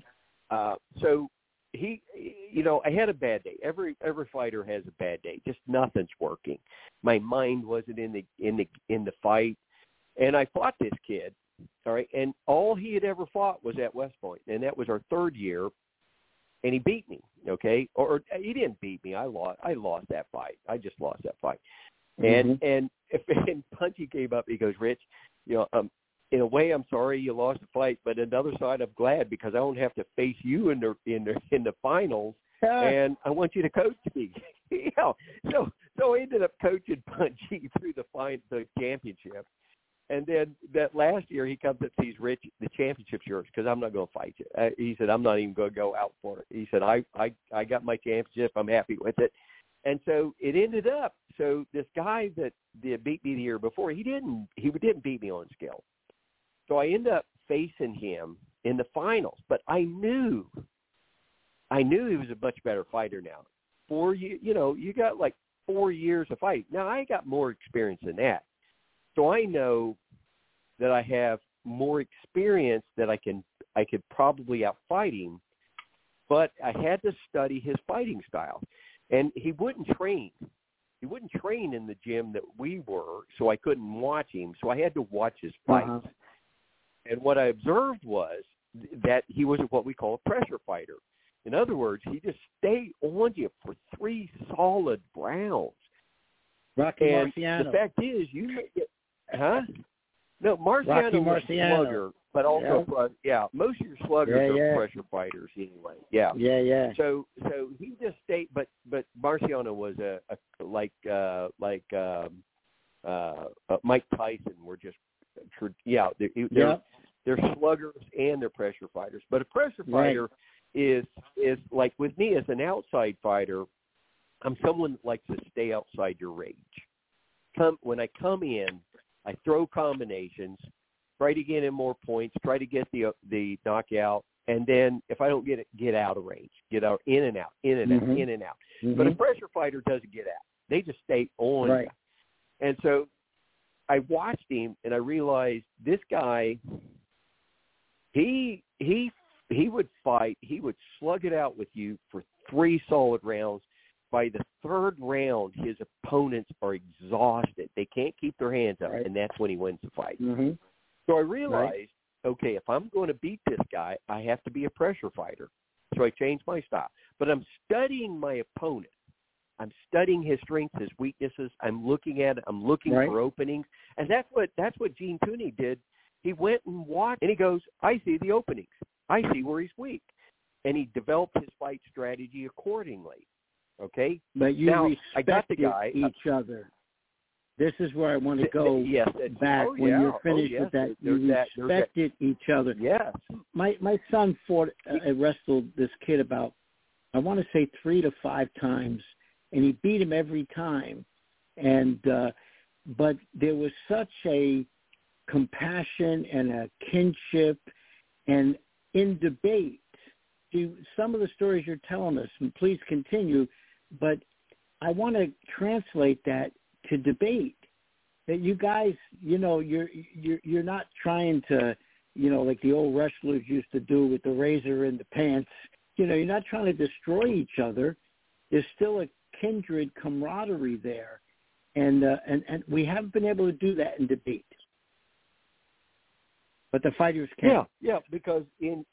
so he, you know, I had a bad day. Every fighter has a bad day. Just nothing's working. My mind wasn't in the fight, and I fought this kid. All right, and all he had ever fought was at West Point, and that was our third year, and he beat me. Okay, or he didn't beat me. I lost that fight. I just lost that fight. And Punchy came up. He goes, Rich, you know, in a way, I'm sorry you lost the fight, but another side, I'm glad because I don't have to face you in the finals, and I want you to coach me. You know, so I ended up coaching Punchy through the championship. And then that last year, he comes up and says, Rich, the championship's yours because I'm not going to fight you. He said, I'm not even going to go out for it. He said, I got my championship. I'm happy with it. And so it ended up, so this guy that beat me the year before, he didn't beat me on skill. So I ended up facing him in the finals. But I knew he was a much better fighter now. 4 years, you know, you got like 4 years of fight. Now, I got more experience than that. So I know that I have more experience that I could probably outfight him, but I had to study his fighting style. And he wouldn't train. He wouldn't train in the gym that we were, so I couldn't watch him. So I had to watch his fights. And what I observed was that he was what we call a pressure fighter. In other words, he just stayed on you for 3 solid rounds. Rocky Marciano. The fact is, No, Marciano was a slugger, but also, most of your sluggers are pressure fighters anyway. Yeah. So he just stayed, but Marciano was like Mike Tyson were just, they're sluggers and they're pressure fighters. But a pressure fighter is like with me as an outside fighter, I'm someone that likes to stay outside your range. When I come in, I throw combinations, try to get in more points, try to get the knockout, and then if I don't get it, get out of range, get out, in and out, in and out, in and out. But a pressure fighter doesn't get out; they just stay on. Right. And so I watched him, and I realized this guy, he would fight, he would slug it out with you for 3 solid rounds. By the 3rd round, his opponents are exhausted. They can't keep their hands up, and that's when he wins the fight. So I realized, okay, if I'm going to beat this guy, I have to be a pressure fighter. So I changed my style. But I'm studying my opponent. I'm studying his strengths, his weaknesses. I'm looking at it. I'm looking for openings. And that's what Gene Tooney did. He went and watched, and he goes, I see the openings. I see where he's weak. And he developed his fight strategy accordingly. Okay, but you now, respected I got the guy, each other. This is where I want to go back when you're finished with that. You respected each other. Yes. My son wrestled this kid about, I want to say 3 to 5 times, and he beat him every time. And but there was such a compassion and a kinship, and in debate. Some of the stories you're telling us, and please continue, but I want to translate that to debate. That you guys, you know, you're not trying to, you know, like the old wrestlers used to do with the razor in the pants. You know, you're not trying to destroy each other. There's still a kindred camaraderie there. And we haven't been able to do that in debate. But the fighters can. Yeah, because in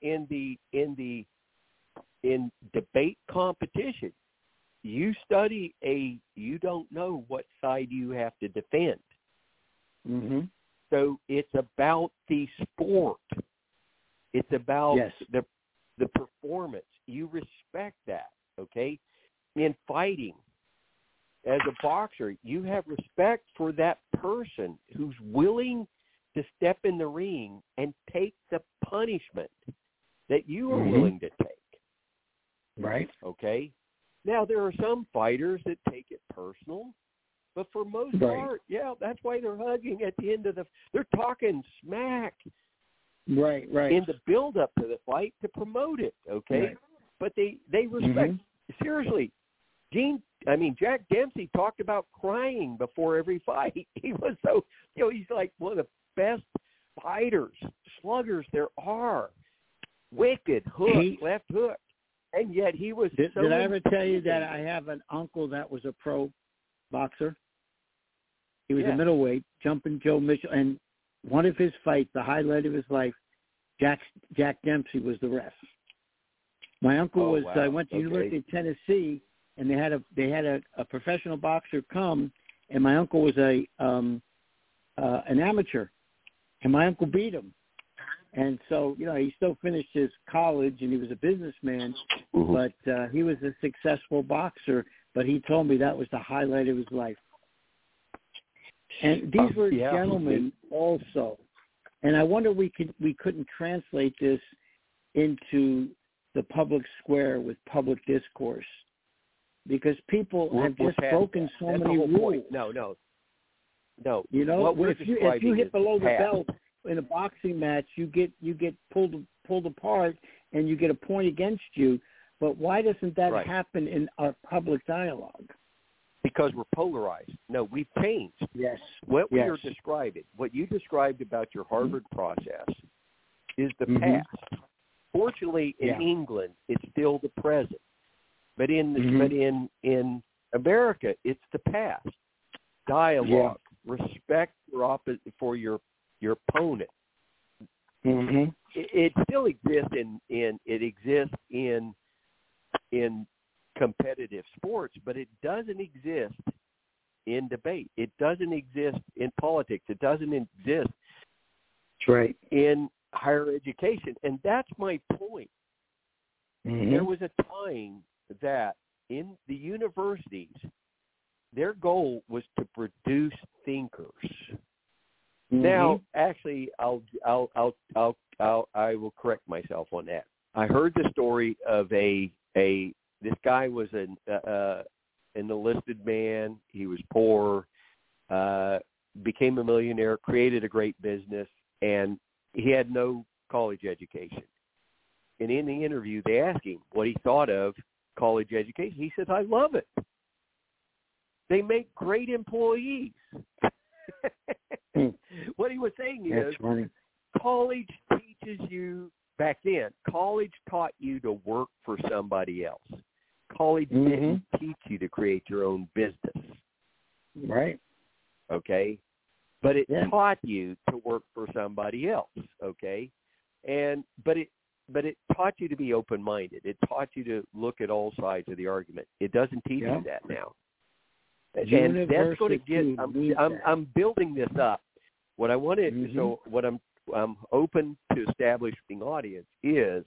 debate competition, you don't know what side you have to defend. Mm-hmm. So it's about the sport. It's about the performance. You respect that, okay? In fighting, as a boxer, you have respect for that person who's willing to step in the ring and take the punishment that you are willing to take. Right. Okay? Now, there are some fighters that take it personal, but for most part, that's why they're hugging at the end of they're talking smack. Right. In the build-up to the fight to promote it, okay? Right. But they respect, seriously, Jack Dempsey talked about crying before every fight. He was so, he's like one of the best fighters, sluggers there are. Wicked hook, left hook. And yet he was Did I ever tell you that I have an uncle that was a pro boxer? He was a middleweight, Jumping Joe Mitchell, and one of his fights, the highlight of his life, Jack Dempsey was the ref. My uncle I went to University of Tennessee, and they had a professional boxer come, and my uncle was an amateur, and my uncle beat him. And so, he still finished his college, and he was a businessman, but he was a successful boxer. But he told me that was the highlight of his life. And these were gentlemen also. And I wonder we couldn't translate this into the public square with public discourse, because people have just broken so many rules. No. If you hit below the belt in a boxing match, you get pulled apart and you get a point against you. But why doesn't that happen in our public dialogue? Because we're polarized. No, we've changed. Yes. What you described about your Harvard process is the past. Fortunately, in England, it's still the present. But in America, it's the past. Dialogue, respect for your opponent. It still exists in competitive sports, but it doesn't exist in debate. It doesn't exist in politics. It doesn't exist in higher education. And that's my point. There was a time that in the universities, their goal was to produce thinkers. Now, actually, I will correct myself on that. I heard the story of this guy was an enlisted man. He was poor, became a millionaire, created a great business, and he had no college education. And in the interview, they asked him what he thought of college education. He says, "I love it. They make great employees." What he was saying is, college teaches you, back then, college taught you to work for somebody else. College didn't teach you to create your own business. Right. Okay? But it taught you to work for somebody else. Okay? But it taught you to be open-minded. It taught you to look at all sides of the argument. It doesn't teach you that now. And that's going to get. I'm building this up. What I wanted, so what I'm open to establishing audience is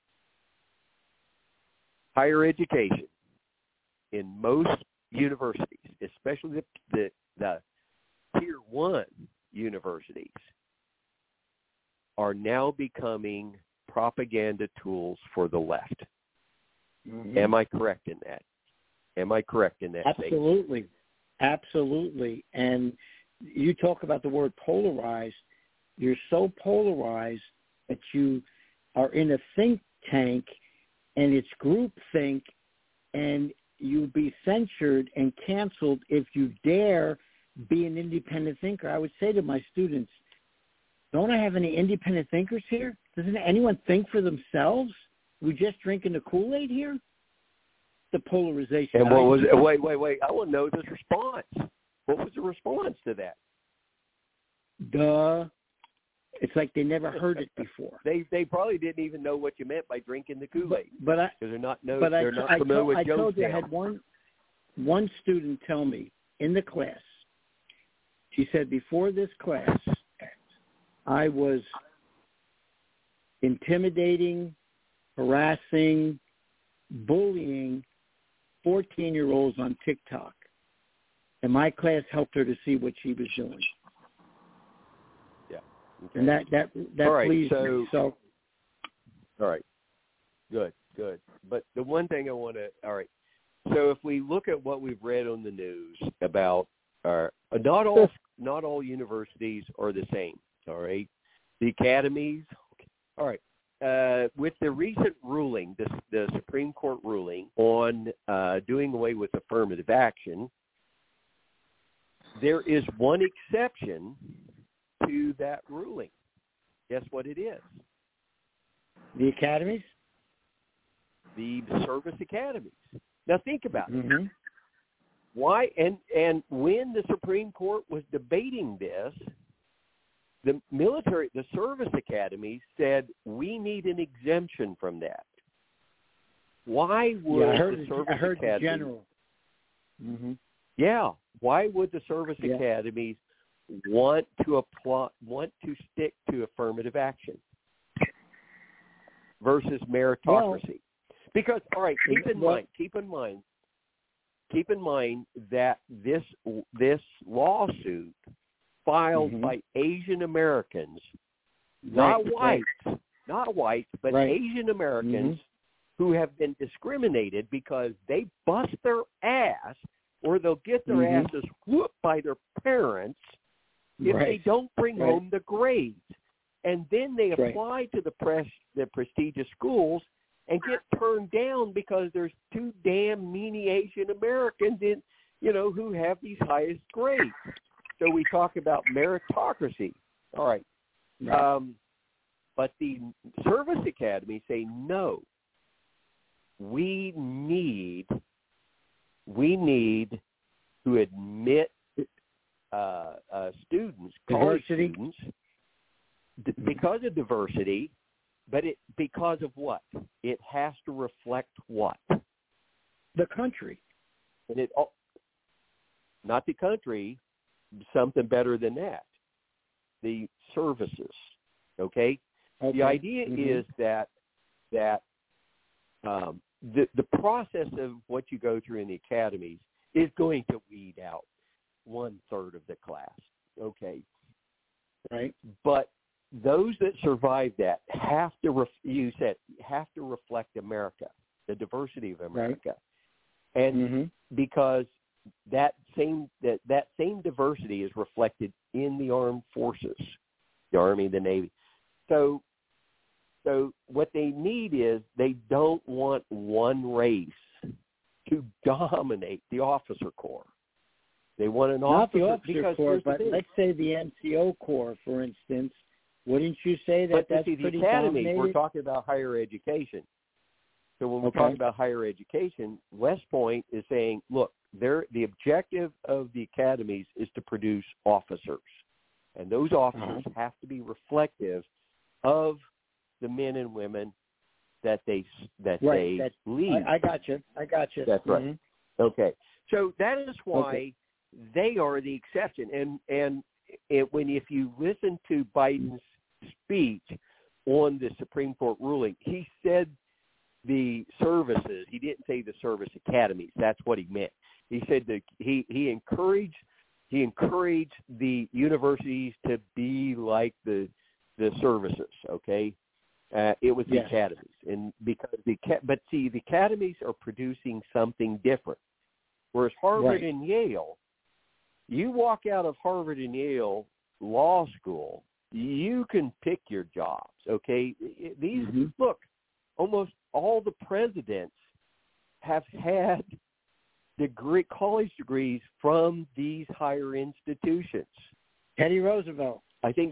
higher education in most universities, especially the tier 1 universities, are now becoming propaganda tools for the left. Am I correct in that? Absolutely. Statement? Absolutely. And you talk about the word polarized. You're so polarized that you are in a think tank and it's groupthink, and you'll be censured and canceled if you dare be an independent thinker. I would say to my students, don't I have any independent thinkers here? Doesn't anyone think for themselves? We just drinking the Kool-Aid here? The polarization. And what was it? Wait. I want to know this response. What was the response to that? Duh. It's like they never heard it before. They probably didn't even know what you meant by drinking the Kool-Aid. Because they're not familiar with I told you, I Jonestown. had one student tell me in the class. She said, before this class, I was intimidating, harassing, bullying 14-year-olds on TikTok. And my class helped her to see what she was doing. Yeah. Okay. And that right, pleased me. So, all right. Good. But the one thing I want to, all right. So if we look at what we've read on the news about, not all universities are the same. All right. The academies. Okay. All right. With the recent ruling, the Supreme Court ruling on doing away with affirmative action, there is one exception to that ruling. Guess what it is? the academies? The service academies. Now think about it. Mm-hmm. Why? And when the Supreme Court was debating this, the service academies said we need an exemption from that. Why would the service academies? The general. Mm-hmm. Yeah. Why would the service academies want to stick to affirmative action versus meritocracy? Because, all right, keep in mind that this lawsuit filed by Asian Americans, not whites, but Asian Americans who have been discriminated because they bust their ass or they'll get their asses whooped by their parents if they don't bring home the grades. And then they apply to the prestigious schools and get turned down because there's too damn meany Asian Americans who have these highest grades. So we talk about meritocracy. All right. But the service academies say no. We need to admit students, college students, because of diversity, but because of what? It has to reflect what? The country. And not the country, something better than that. The services. Okay? The idea is that the process of what you go through in the academies is going to weed out 1/3 of the class. Okay. Right. But those that survive that have to reflect America, the diversity of America. Right. And because that same diversity is reflected in the armed forces, the Army, the Navy. So what they need is they don't want one race to dominate the officer corps. They want an officer. Not the officer corps, but let's say the NCO corps, for instance. Wouldn't you say that that's pretty dominated? We're talking about higher education. So when we're talking about higher education, West Point is saying, look, the objective of the academies is to produce officers. And those officers have to be reflective of the men and women that they lead. I got you. That's right. Okay. So that is why they are the exception. And if you listen to Biden's speech on the Supreme Court ruling, he said the services. He didn't say the service academies. That's what he meant. He said that he encouraged the universities to be like the services. Okay. It was the academies, and because the academies are producing something different. Whereas Harvard and Yale, you walk out of Harvard and Yale law school, you can pick your jobs. Okay, look, almost all the presidents have had college degrees from these higher institutions. Teddy Roosevelt. I think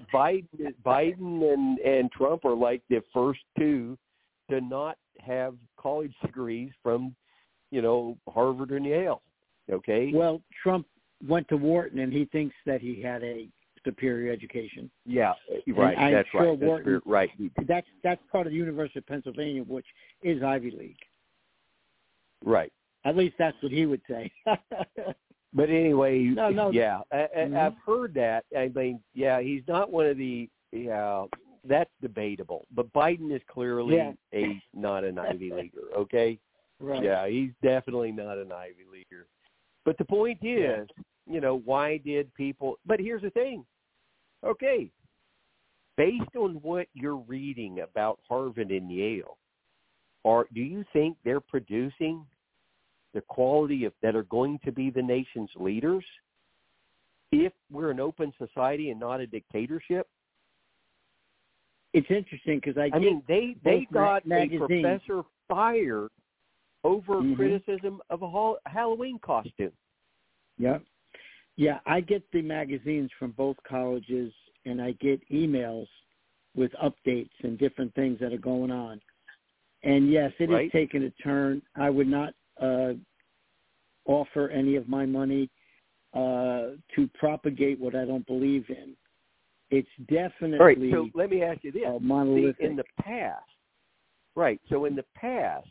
Biden and Trump are like the first two to not have college degrees from, Harvard and Yale. Okay. Well, Trump went to Wharton, and he thinks that he had a superior education. Yeah, right. That's sure right. Wharton, That's right. That's part of the University of Pennsylvania, which is Ivy League. Right. At least that's what he would say. But anyway, no. Yeah, I've heard that. I mean, yeah, he's not one of the. Yeah, that's debatable. But Biden is clearly not an Ivy Leaguer. Okay. Right. Yeah, he's definitely not an Ivy Leaguer. But the point is, why did people? But here's the thing. Okay, based on what you're reading about Harvard and Yale, do you think they're producing the quality that are going to be the nation's leaders if we're an open society and not a dictatorship? It's interesting because they got a professor fired over criticism of a Halloween costume. Yeah. Yeah, I get the magazines from both colleges, and I get emails with updates and different things that are going on. And, yes, it is taking a turn. I would not offer any of my money to propagate what I don't believe in. It's definitely all right, so let me ask you this. Monolithic. In the past, so in the past,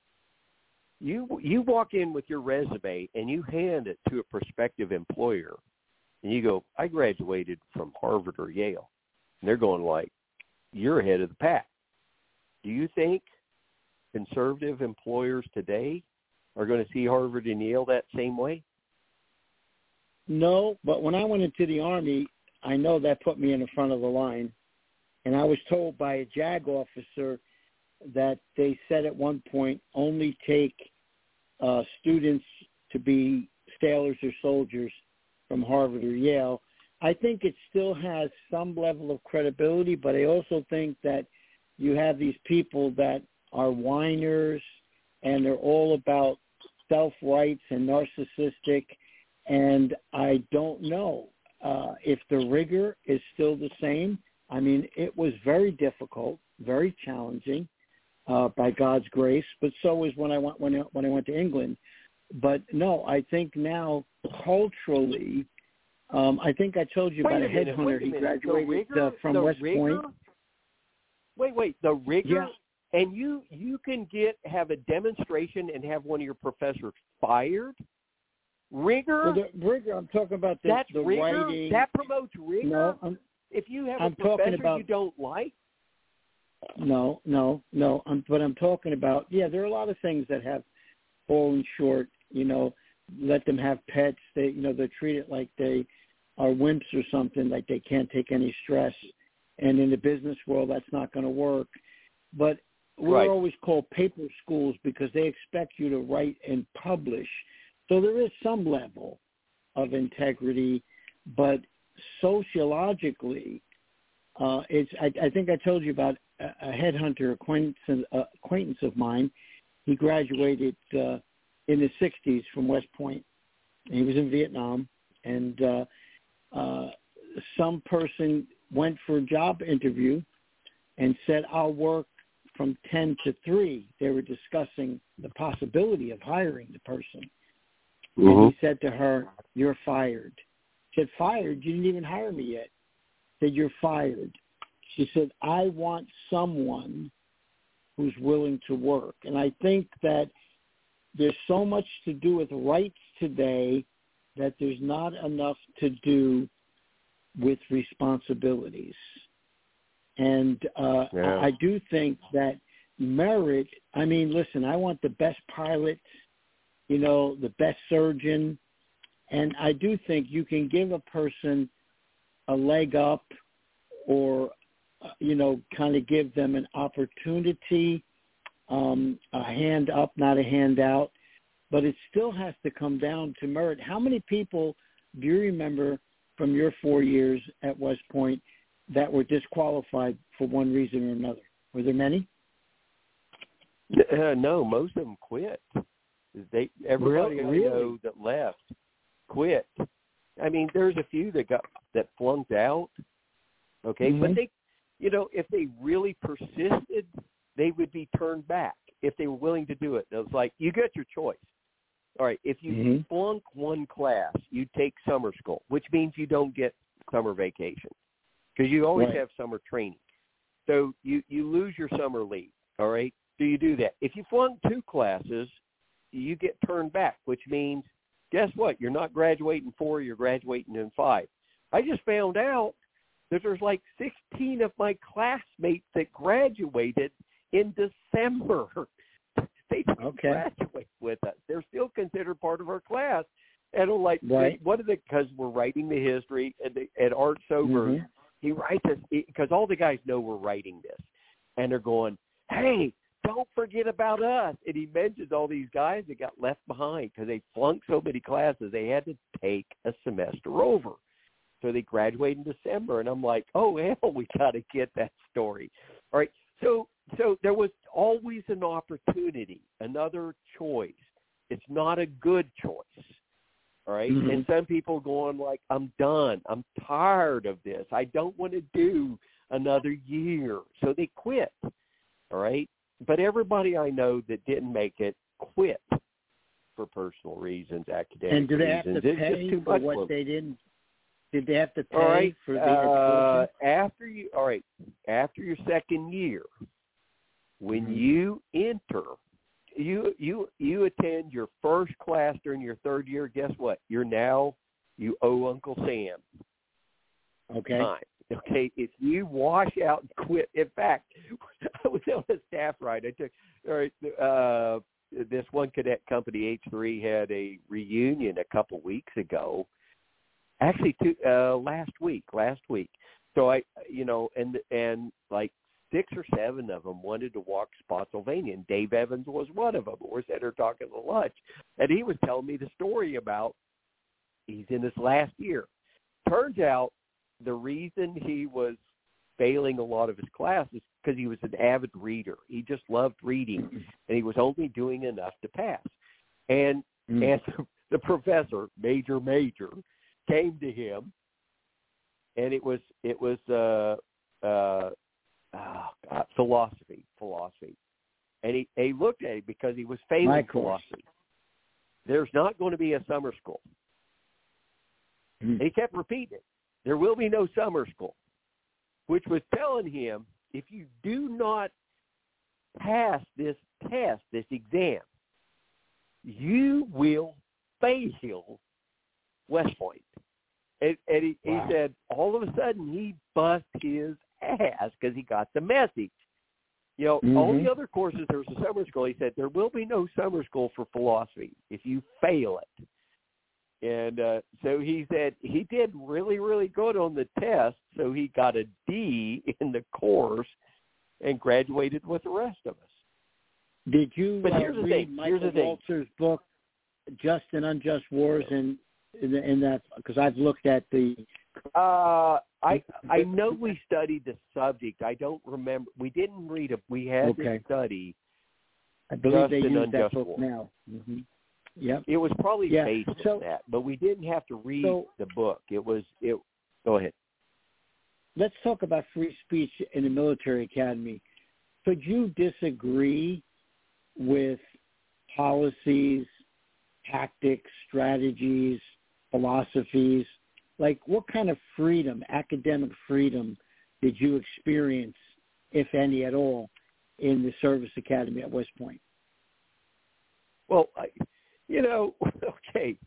you walk in with your resume and you hand it to a prospective employer, and you go, I graduated from Harvard or Yale. And they're going like, you're ahead of the pack. Do you think conservative employers today are going to see Harvard and Yale that same way? No, but when I went into the Army, I know that put me in the front of the line. And I was told by a JAG officer that they said at one point only take students to be sailors or soldiers from Harvard or Yale. I think it still has some level of credibility, but I also think that you have these people that are whiners and they're all about self-rights and narcissistic, and I don't know if the rigor is still the same. I mean, it was very difficult, very challenging by God's grace, but so was when I went to England. But no, I think now culturally, I think I told you about a headhunter. He graduated from West Point. Wait, the rigor? Yeah. And you can have a demonstration and have one of your professors fired? Rigor? Well, the rigor, I'm talking about the rigor? writing. That promotes rigor? No, if you have I'm a professor talking about, you don't like? No. But I'm talking about, there are a lot of things that have fallen short. Let them have pets. They treat it like they are wimps or something, like they can't take any stress. And in the business world, that's not going to work. But we're always called paper schools because they expect you to write and publish. So there is some level of integrity, but sociologically, I think I told you about a headhunter acquaintance of mine. He graduated in the 60s from West Point. He was in Vietnam, and some person went for a job interview and said, I'll work from 10 to 3. They were discussing the possibility of hiring the person. Mm-hmm. And he said to her, you're fired. She said, fired? You didn't even hire me yet. He said, you're fired. She said, I want someone who's willing to work. And I think that there's so much to do with rights today that there's not enough to do with responsibilities. And I do think that merit, I mean, listen, I want the best pilot, the best surgeon. And I do think you can give a person a leg up or, kind of give them an opportunity, a hand up, not a handout. But it still has to come down to merit. How many people do you remember from your 4 years at West Point that were disqualified for one reason or another? Were there many? No, most of them quit. Everybody I know that left quit. I mean, there's a few that flunked out. Okay, mm-hmm. But they, if they really persisted, they would be turned back if they were willing to do it. It was like, you get your choice. All right, if you flunk one class, you take summer school, which means you don't get summer vacation because you always have summer training. So you lose your summer leave, all right? So you do that. If you flunk 2 classes, you get turned back, which means, guess what? You're not graduating 4, you're graduating in 5. I just found out that there's like 16 of my classmates that graduated in December. They didn't graduate with us. They're still considered part of our class. And I'm like, what are because we're writing the history, and Art Sober, he writes us, because all the guys know we're writing this. And they're going, hey, don't forget about us. And he mentions all these guys that got left behind because they flunked so many classes, they had to take a semester over. So they graduate in December. And I'm like, oh, hell, we got to get that story. All right. So there was always an opportunity, another choice. It's not a good choice. All right. And some people going like, I'm done. I'm tired of this. I don't want to do another year. So they quit. All right. But everybody I know that didn't make it quit for personal reasons, academic and do they reasons. have to pay for what they didn't? Did they have to pay all right. for the excursion? After your second year, when you enter, you attend your first class during your third year. Guess what? You owe Uncle Sam. Time. Okay, if you wash out and quit. In fact, I was on a staff ride. I took this one cadet company, H3, had a reunion a couple weeks ago. Actually, last week. So I, and like 6 or 7 of them wanted to walk Spotsylvania, and Dave Evans was one of them. We're sitting there talking at lunch, and he was telling me the story about he's in his last year. Turns out the reason he was failing a lot of his classes because he was an avid reader. He just loved reading, and he was only doing enough to pass. And the professor, Major, came to him, and it was philosophy. And he looked at it because he was failing philosophy. There's not going to be a summer school. He kept repeating it. There will be no summer school, which was telling him, if you do not pass this test, this exam, you will fail West Point. And he said all of a sudden he bust his ass because he got the message. All the other courses, there was a summer school. He said there will be no summer school for philosophy if you fail it. And so he said he did really, really good on the test, so he got a D in the course and graduated with the rest of us. Did you read Michael Walzer's book, Just and Unjust Wars, in that? Because I've looked at the. I know we studied the subject. I don't remember. We didn't read it. We had to study. I believe they use that Unjust book Wars. now. Yep. It was probably based on that, but we didn't have to read the book. Go ahead. Let's talk about free speech in the military academy. Could you disagree with policies, tactics, strategies, philosophies? Like, what kind of freedom, academic freedom, did you experience, if any at all, in the service academy at West Point? Well, okay.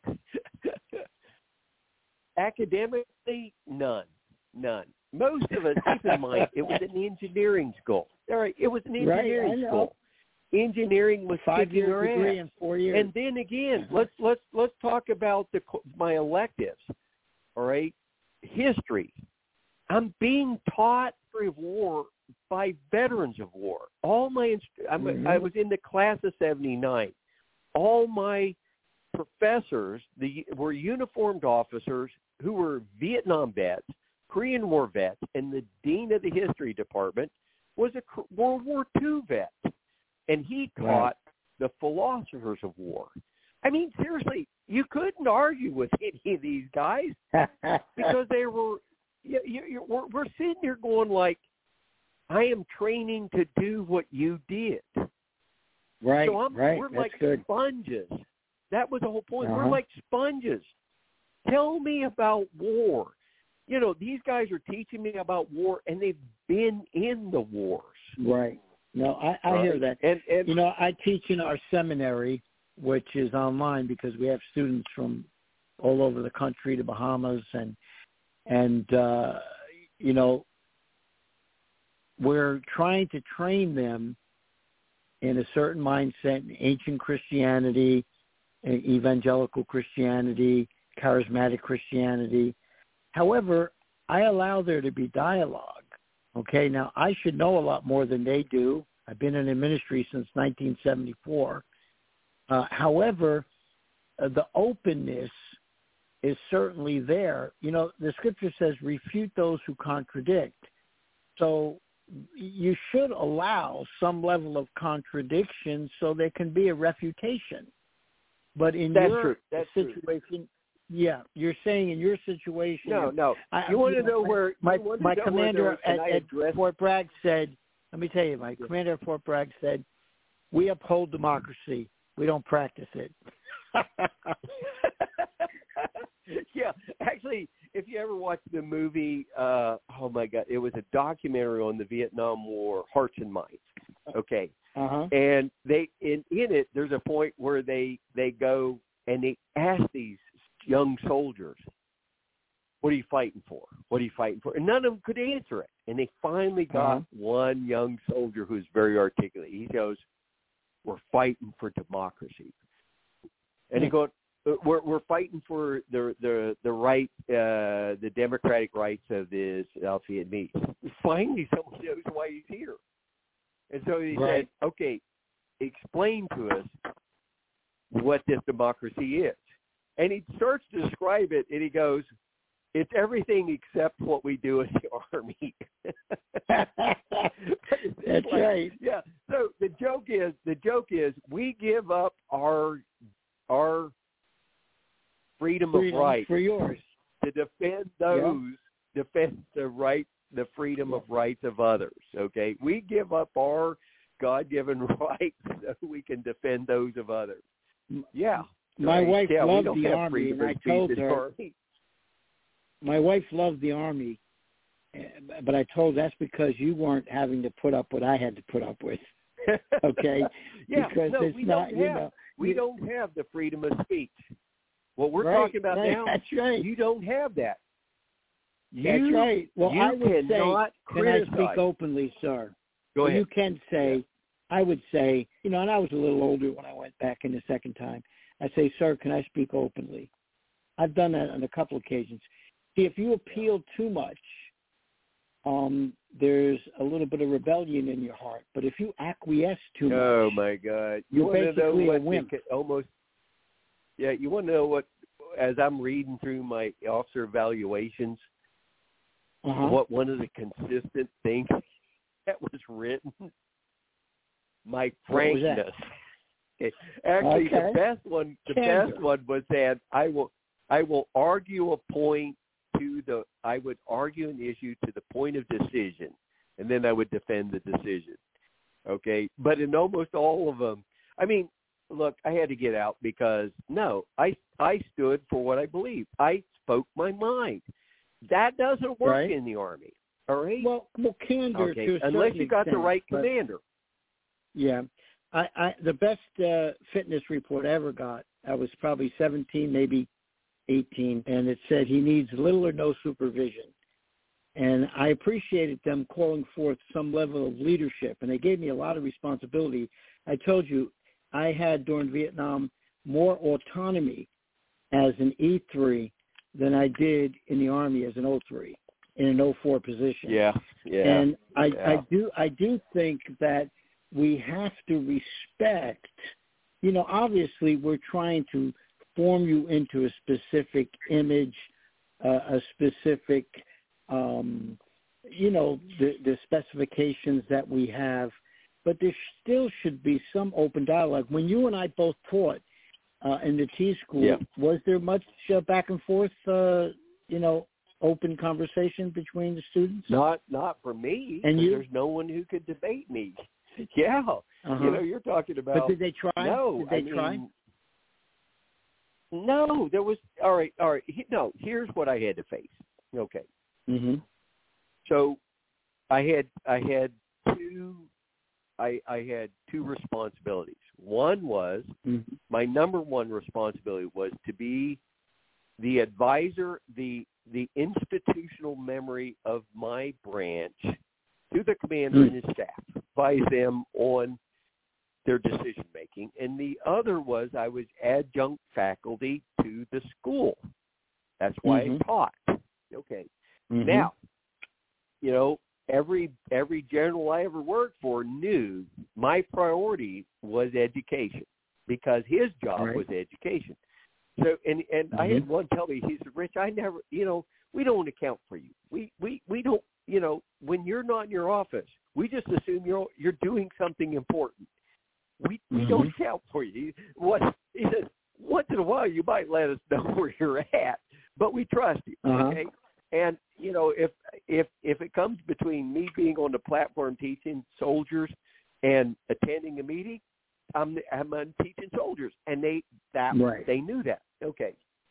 Academically, none. Most of us, keep in mind, it was an engineering school. All right, it was an engineering school. Engineering was 5-year degree in 4 years. And then again, let's talk about my electives. All right, history. I'm being taught history of war by veterans of war. All my I was in the class of '79. All my professors were uniformed officers who were Vietnam vets, Korean War vets, and the dean of the history department was a World War II vet, and he taught the philosophers of war. I mean, seriously, you couldn't argue with any of these guys because they were. We're sitting here going like, I am training to do what you did. Right, so we're That's like good. sponges. That was the whole point. We're like sponges. Tell me about war. You know, these guys are teaching me about war, and they've been in the wars. Right. No, I hear that. And you know, I teach in our seminary, which is online because we have students from all over the country, the Bahamas, and you know, we're trying to train them in a certain mindset in ancient Christianity, evangelical Christianity, charismatic Christianity. However, I allow there to be dialogue. Okay, now I should know a lot more than they do. I've been in the ministry since 1974. However, the openness is certainly there. You know, the scripture says, refute those who contradict. So you should allow some level of contradiction so there can be a refutation. But in your situation, yeah, you're saying in your situation. No. You want to know where my commander at Fort Bragg said. Let me tell you, my commander at Fort Bragg said, "We uphold democracy. We don't practice it." Yeah, actually, if you ever watched the movie, oh my God, it was a documentary on the Vietnam War, Hearts and Minds. Okay, and they in it, there's a point where they go and they ask these young soldiers, "What are you fighting for? What are you fighting for?" And none of them could answer it. And they finally got one young soldier who's very articulate. He goes, "We're fighting for democracy." And he goes, "We're fighting for the right, the democratic rights of the South Vietnamese." Finally, someone knows why he's here. And so he said, "Okay, explain to us what this democracy is." And he starts to describe it, and he goes, "It's everything except what we do in the Army." That's right. Yeah. So the joke is we give up our freedom of right for yours to defend the freedom of rights of others. Okay, we give up our God-given rights so we can defend those of others. Yeah. My wife loved the Army, and I told her. Army. My wife loved the Army, but I told her that's because you weren't having to put up what I had to put up with. Okay? Yeah, because no, it's we don't have the freedom of speech. What we're talking about now, that's right. You don't have that. That's right. Well, I would say, can I speak openly, sir? Go ahead. You can say, I would say, you know, and I was a little older when I went back in the second time. I say, "Sir, can I speak openly?" I've done that on a couple occasions. See, if you appeal too much, there's a little bit of rebellion in your heart. But if you acquiesce too much, oh my God, you're basically a wimp. Yeah, you want to know what? As I'm reading through my officer evaluations, what one of the consistent things that was written, my frankness. Actually, the best one was that I will argue a point I would argue an issue to the point of decision, and then I would defend the decision. Okay, but in almost all of them, I mean, look, I had to get out because I stood for what I believed. I spoke my mind. That doesn't work in the Army. All right. Well, candor to a certain unless you got extent, the right commander. Yeah. I the best fitness report I ever got, I was probably 17, maybe 18, and it said he needs little or no supervision. And I appreciated them calling forth some level of leadership, and they gave me a lot of responsibility. I told you I had, during Vietnam, more autonomy as an E3 than I did in the Army as an O3 in an O4 position. Yeah. And I do think that we have to respect, you know, obviously we're trying to form you into a specific image, a specific, you know, the specifications that we have, but there still should be some open dialogue. When you and I both taught in the T school, was there much back and forth, you know, open conversation between the students? Not for me. And there's no one who could debate me. Yeah. You know, you're talking about. But did they try? No. Did they try? No, there was all right. No, here's what I had to face. Okay. Mm-hmm. So I had two responsibilities. One was my number one responsibility was to be the advisor, the institutional memory of my branch to the commander and his staff, advise them on their decision making. And the other was I was adjunct faculty to the school. That's why I taught. Okay. Now, you know, every general I ever worked for knew my priority was education because his job was education. So, and I had one tell me, he said, Rich, I never, you know, we don't account for you. We don't, you know, when you're not in your office, we just assume you're doing something important. We don't account for you. He said, once in a while you might let us know where you're at, but we trust you. Okay. And, you know, if it comes between me being on the platform teaching soldiers and attending a meeting, I'm teaching soldiers, and they knew that. Okay.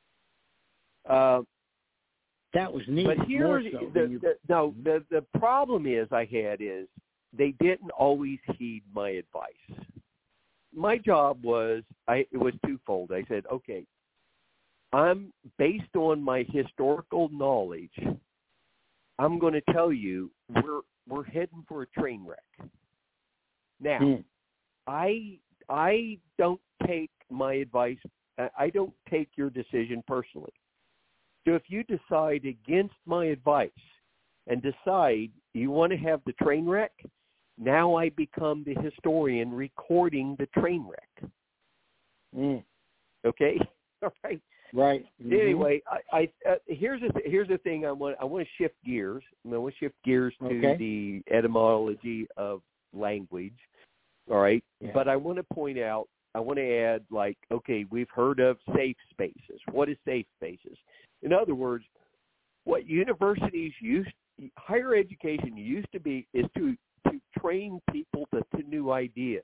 That was neat. But here, the problem is they didn't always heed my advice. My job was twofold. I said, okay, I'm based on my historical knowledge. I'm going to tell you we're heading for a train wreck. Now, I don't take my advice. I don't take your decision personally. So if you decide against my advice and decide you want to have the train wreck, now I become the historian recording the train wreck. Okay, all right. Right. Anyway, I here's the thing. I want to shift gears. I want to shift gears to the etymology of language. All right, but I want to point out. I want to add, like, okay, we've heard of safe spaces. What is safe spaces? In other words, what higher education used to be is to train people to new ideas.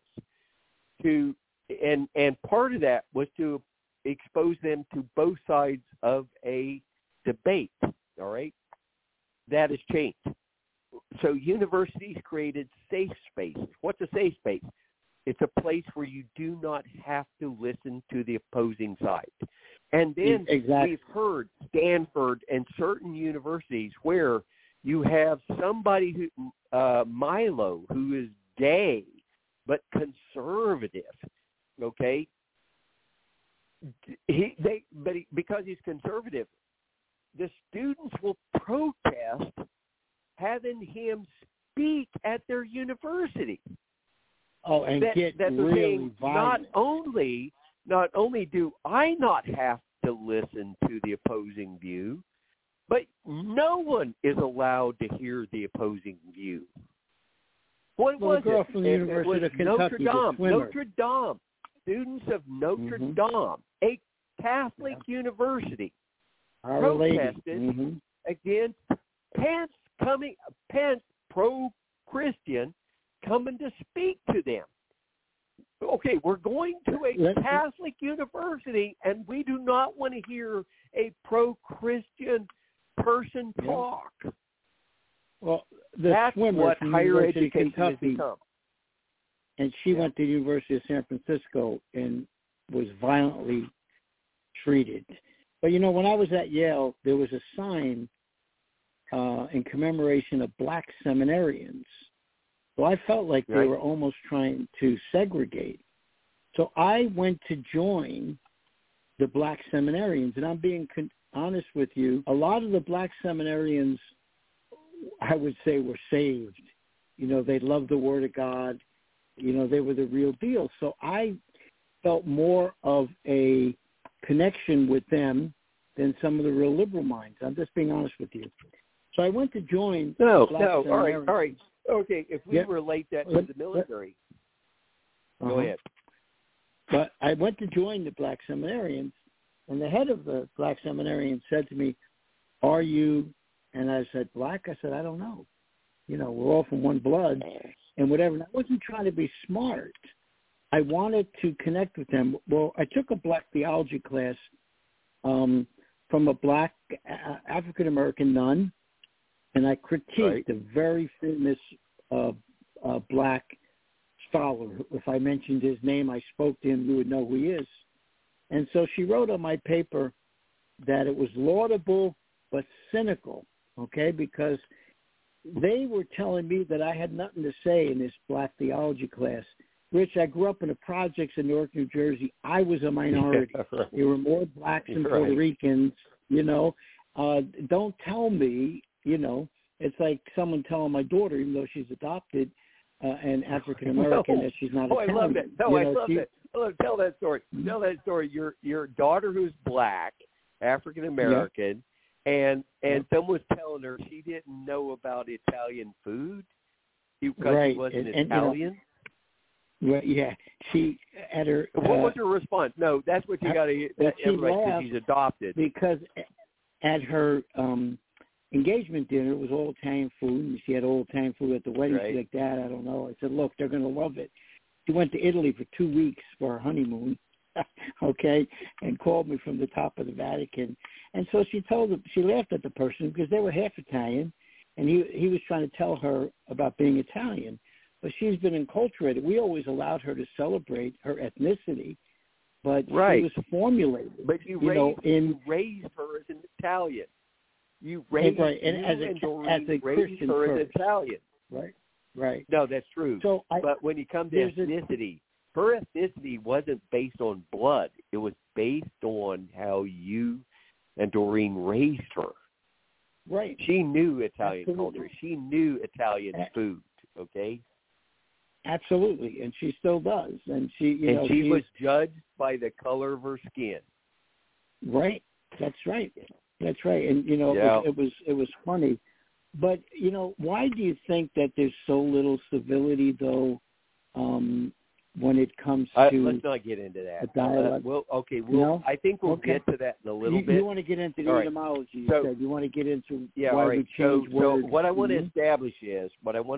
And part of that was to expose them to both sides of a debate. All right, that has changed. So universities created safe spaces. What's a safe space? It's a place where you do not have to listen to the opposing side. And then we've heard Stanford and certain universities where you have somebody who, Milo, who is gay but conservative, okay? Because he's conservative, the students will protest having him speak at their university. Oh, and get really violent. Not only do I not have to listen to the opposing view, but no one is allowed to hear the opposing view. What was the girl it? From the University of Kentucky, Notre Dame, students of Notre Dame, a Catholic university, protested against Pence pro-Christian, coming to speak to them. Okay, we're going to a Catholic university, and we do not want to hear a pro-Christian person talk. Well, that's what higher education has become. And she went to the University of San Francisco and was violently treated. But, you know, when I was at Yale, there was a sign in commemoration of black seminarians. So I felt like they were almost trying to segregate. So I went to join the black seminarians, and I'm being honest with you. A lot of the black seminarians, I would say, were saved. You know, they loved the Word of God. You know, they were the real deal. So I felt more of a connection with them than some of the real liberal minds. I'm just being honest with you. So I went to join all right. Okay, if we relate that to the military, go ahead. But I went to join the black seminarians, and the head of the black seminarian said to me, "Are you?" And I said, "Black?" I said, "I don't know. You know, we're all from one blood and whatever." And I wasn't trying to be smart. I wanted to connect with them. Well, I took a black theology class from a black African American nun, and I critiqued a very famous black scholar. If I mentioned his name, I spoke to him, you would know who he is. And so she wrote on my paper that it was laudable but cynical, okay, because they were telling me that I had nothing to say in this black theology class. Rich, I grew up in the projects in Newark, New Jersey. I was a minority. Right. There were more blacks and Puerto Ricans, you know. Don't tell me, you know, it's like someone telling my daughter, even though she's adopted and African-American, that she's not Italian. I love that. No, I love that. Oh, tell that story. Tell that story. Your daughter who's black, African-American, and someone was telling her she didn't know about Italian food because she wasn't Italian. Well, yeah, she at her. What was her response? No, that's what you got to. Everybody, she's adopted. Because at her engagement dinner, it was all Italian food, and she had all Italian food at the wedding. She's like, Dad, I don't know. I said, look, they're going to love it. She went to Italy for 2 weeks for her honeymoon, okay, and called me from the top of the Vatican. And so she laughed at the person because they were half Italian, and he was trying to tell her about being Italian. But she's been enculturated. We always allowed her to celebrate her ethnicity, but she was formulated. But you raised her as an Italian. You raised her as a Christian her as Italian. Right. No, that's true. So but when you come to ethnicity, her ethnicity wasn't based on blood. It was based on how you and Doreen raised her. Right. She knew Italian culture. She knew Italian food. Okay. Absolutely, and she still does. And she was judged by the color of her skin. Right. That's right. And it was funny. But why do you think that there's so little civility though when it comes to let's not get into that. Dialogue? I think we'll get to that in a little bit. You want to get into the etymology, you said. You want to get into why we change words. So what I want to establish is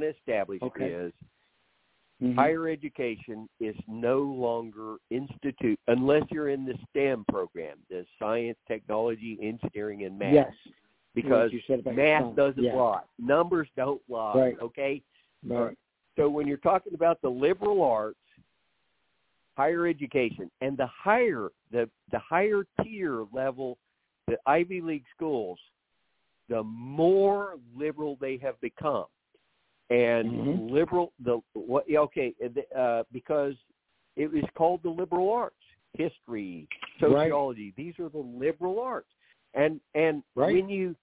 higher education is no longer institute unless you're in the STEM program, the science, technology, engineering, and math. Yes. Because math doesn't lie. Numbers don't lie. Right. Okay? Right. So when you're talking about the liberal arts, higher education, and the higher tier level, the Ivy League schools, the more liberal they have become. And because it was called the liberal arts, history, sociology. Right. These are the liberal arts. And when you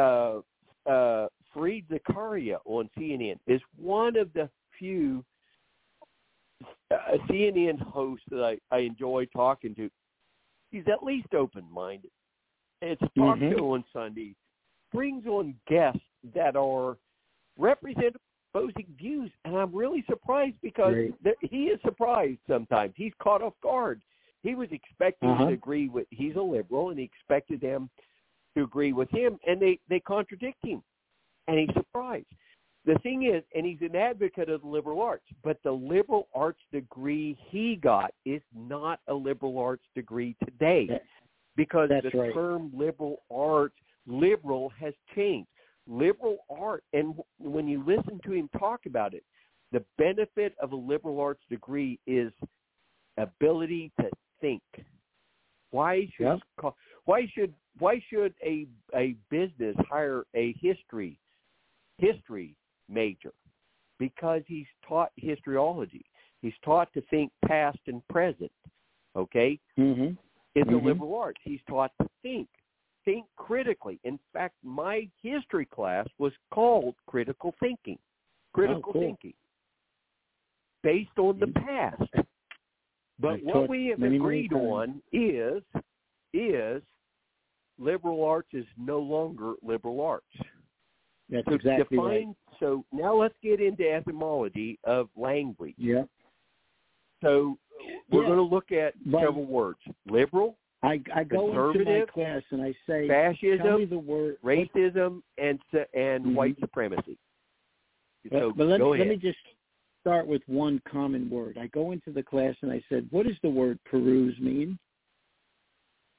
Fareed Zakaria on CNN is one of the few CNN hosts that I enjoy talking to. He's at least open-minded. It's a talk show on Sunday. Brings on guests that are representative opposing views, and I'm really surprised because he is surprised sometimes. He's caught off guard. He was expecting to agree with, he's a liberal, and he expected them to agree with him, and they contradict him, and he's surprised. The thing is, and he's an advocate of the liberal arts, but the liberal arts degree he got is not a liberal arts degree today because the term liberal arts, liberal has changed. Liberal art, and when you listen to him talk about it, the benefit of a liberal arts degree is ability to think. Why should a business hire a history major? Because he's taught historiology. He's taught to think past and present. Okay? It's a liberal arts. He's taught to think critically. In fact, my history class was called critical thinking. Thinking. Based on the past. But what we have agreed on is liberal arts is no longer liberal arts. That's exactly right. So now let's get into etymology of language. Yeah. So we're going to look at several words. Liberal, I go into my class and I say, fascism, tell me the word, racism, and white supremacy. But let me just start with one common word. I go into the class and I said, what does the word peruse mean?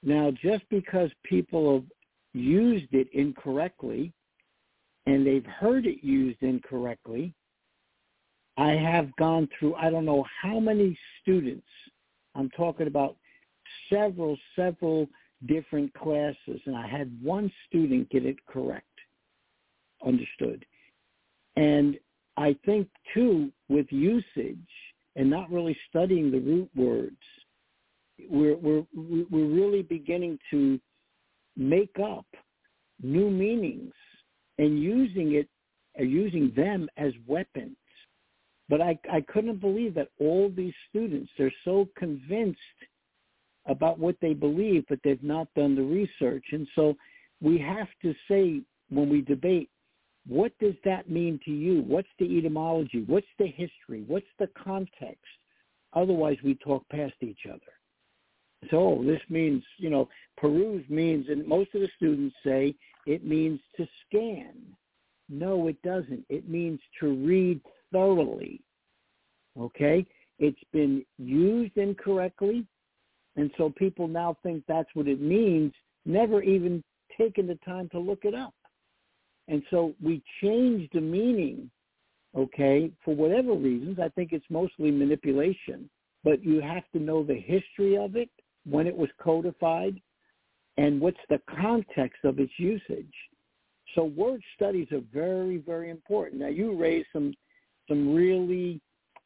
Now, just because people have used it incorrectly and they've heard it used incorrectly, I have gone through, I don't know how many students, I'm talking about several different classes, and I had one student get it correct, understood. And I think, too, with usage and not really studying the root words, we're really beginning to make up new meanings and using them as weapons. But I couldn't believe that all these students, they're so convinced about what they believe, but they've not done the research. And so we have to say, when we debate, what does that mean to you? What's the etymology? What's the history? What's the context? Otherwise, we talk past each other. So this means, peruse means, and most of the students say it means to scan. No, it doesn't. It means to read thoroughly. Okay? It's been used incorrectly, and so people now think that's what it means, never even taking the time to look it up. And so we change the meaning, okay, for whatever reasons. I think it's mostly manipulation, but you have to know the history of it, when it was codified, and what's the context of its usage. So word studies are very, very important. Now, you raised some really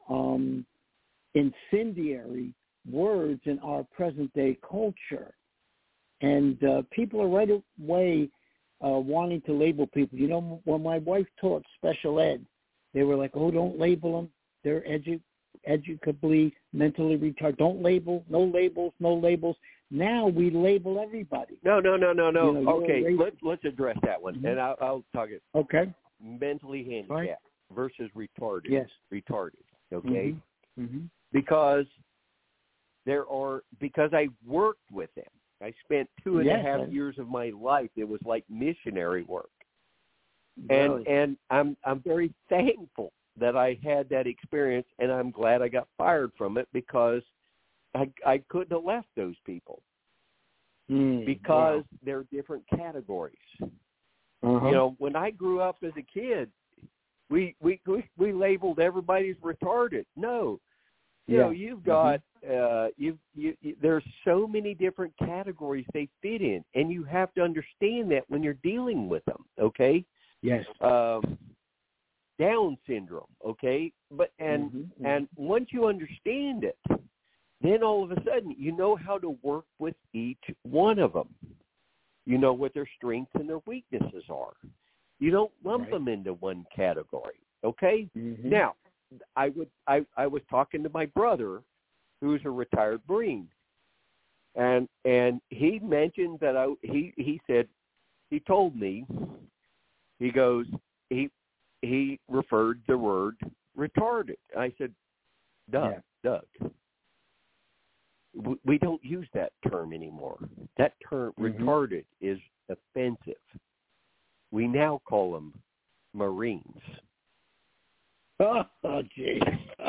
incendiary words in our present-day culture, and people are right away wanting to label people. When my wife taught special ed, they were like, oh, don't label them. They're educably mentally retarded. Don't label. No labels. No labels. Now we label everybody. No. Okay, let's address that one, and I'll talk it. Okay. Mentally handicapped versus retarded. Yes. Retarded. Okay. Mm-hmm. Because I worked with them. I spent 2.5 years of my life. It was like missionary work, really? and I'm very thankful that I had that experience, and I'm glad I got fired from it because I couldn't have left those people because they're different categories. Uh-huh. When I grew up as a kid, we labeled everybody as retarded. No. You've got there's so many different categories they fit in, and you have to understand that when you're dealing with them. Okay. Yes. Down syndrome. Okay. But and once you understand it, then all of a sudden you know how to work with each one of them. You know what their strengths and their weaknesses are. You don't lump them into one category. Okay. Mm-hmm. Now, I was talking to my brother, who's a retired Marine, and he mentioned that he said, he told me, he goes, he referred the word retarded. I said, Doug, we don't use that term anymore. That term retarded is offensive. We now call them Marines. Oh, jeez.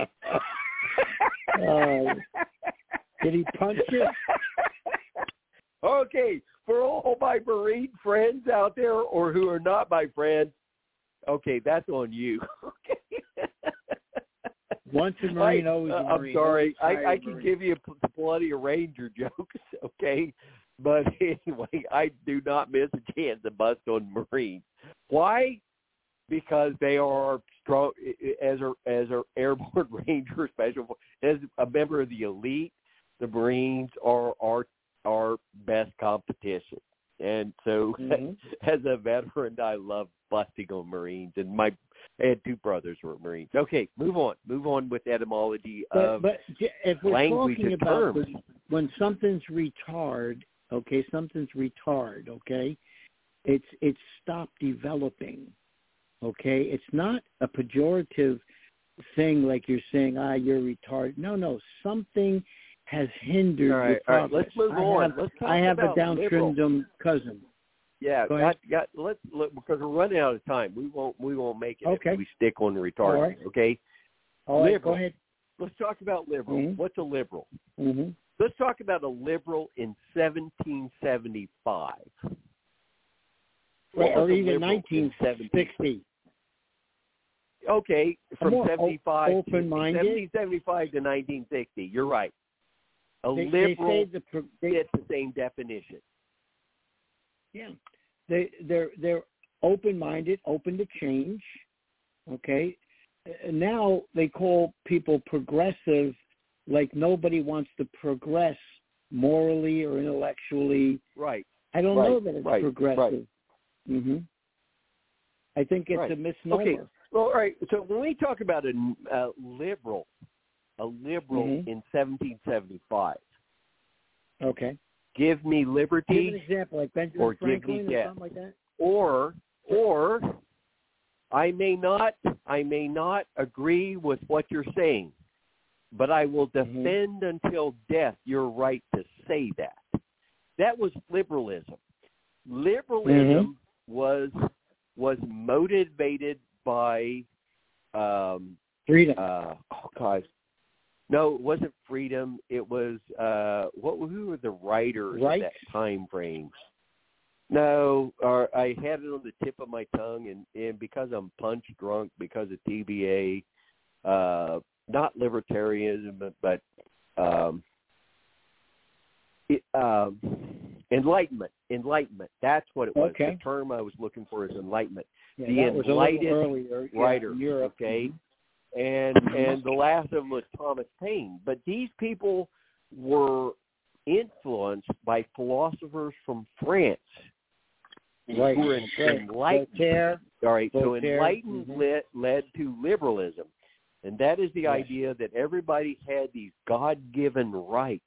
Did he punch you? Okay, for all my Marine friends out there or who are not my friends, okay, that's on you. Okay. Once a Marine, always a Marine. I'm sorry. I can give you plenty of Ranger jokes, okay? But anyway, I do not miss a chance to bust on Marines. Why? Because they are strong as a airborne Ranger special. As a member of the elite, the Marines are our best competition. And so, as a veteran, I love busting on Marines. And I had two brothers who were Marines. Okay, move on. Move on with etymology of but if we're language talking and about terms. When something's retard, okay, it's stopped developing. Okay, it's not a pejorative thing like you're saying, you're retarded. No, something has hindered the progress. All right, let's move on. I have a Down liberal. syndrome cousin. Yeah, let's because we're running out of time. We won't make it if we stick on the retarded. All right. Okay. All right, liberal. go ahead. Let's talk about liberal. What's a liberal? let's talk about a liberal in 1775. Or even 1960. Okay, from 1775 to 1960. You're right. Liberal fits the same definition. Yeah, they're open-minded, open to change. Okay, now they call people progressive, like nobody wants to progress morally or intellectually. Right. I don't know that it's progressive. Right. Mm-hmm. I think it's a misnomer. Okay. Well, all right. So when we talk about a liberal in 1775. Okay. Give me liberty. Give an example, like Benjamin Franklin or something like that. Or I may not agree with what you're saying, but I will defend until death your right to say that. That was liberalism. Liberalism was motivated by freedom. No, it wasn't freedom. It was who were the writers of that time frame? No, I had it on the tip of my tongue, and because I'm punch drunk because of TBA, not libertarianism, but enlightenment. Enlightenment. That's what it was. Okay. The term I was looking for is enlightenment. Yeah, the enlightened writer. in Europe. Okay. And the last of them was Thomas Paine. But these people were influenced by philosophers from France. Right. Who were enlightened. Voltaire. All right. Voltaire. So enlightened led to liberalism. And that is the idea that everybody had these God-given rights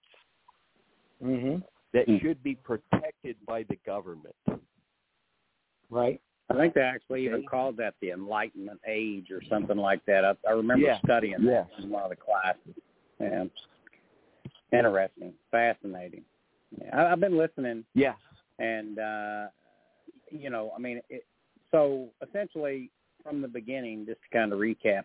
that should be protected by the government. Right. I think they actually even called that the Enlightenment Age or something like that. I remember studying that in one of the classes. Yeah. Interesting. Fascinating. Yeah. I've been listening. Yes. And, so essentially from the beginning, just to kind of recap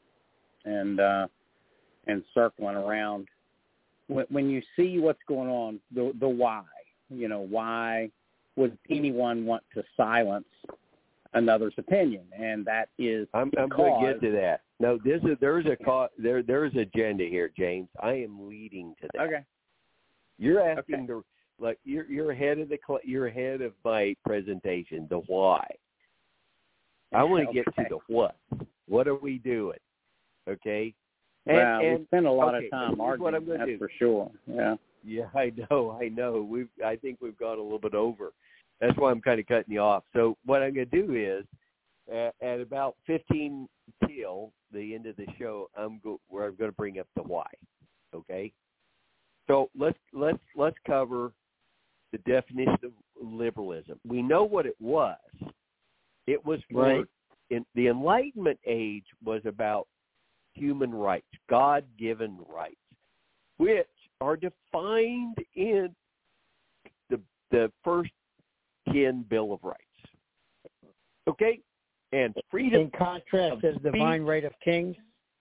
and circling around, when you see what's going on, the why, why would anyone want to silence another's opinion? And that is I'm going to get to that. No, there's agenda here, James. I am leading to that. Okay. You're asking you're ahead of my presentation. The why. I want to get to the what. What are we doing? Okay. And we spend a lot of time arguing. What I'm that's do. For sure. Yeah. Yeah, I know. I think we've gone a little bit over. That's why I'm kind of cutting you off. So what I'm going to do is, at about 15 till the end of the show, I'm going to bring up the why. Okay. So let's cover the definition of liberalism. We know what it was. It was the Enlightenment age was about human rights, God-given rights, which are defined in the first 10 Bill of Rights. Okay? And freedom. In contrast to the divine right of kings?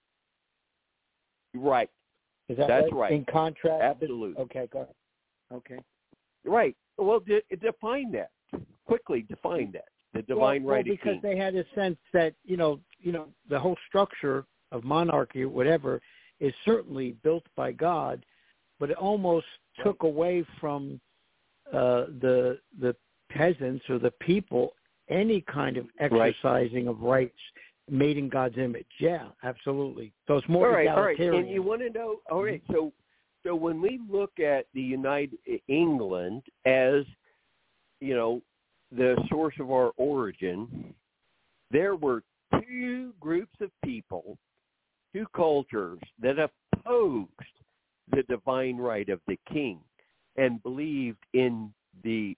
Right. Is that That's right. In contrast? Absolutely. Okay, go ahead. Okay. Right. Well, define that. Quickly define that. The divine right of kings. Because they had a sense that, the whole structure of monarchy, whatever, is certainly built by God, but it almost took away from the peasants or the people any kind of exercising of rights made in God's image. Yeah, absolutely. So it's more egalitarian. All right. And you want to know? All right. So when we look at the United England as, the source of our origin, there were two groups of people, two cultures that opposed the divine right of the king and believed in the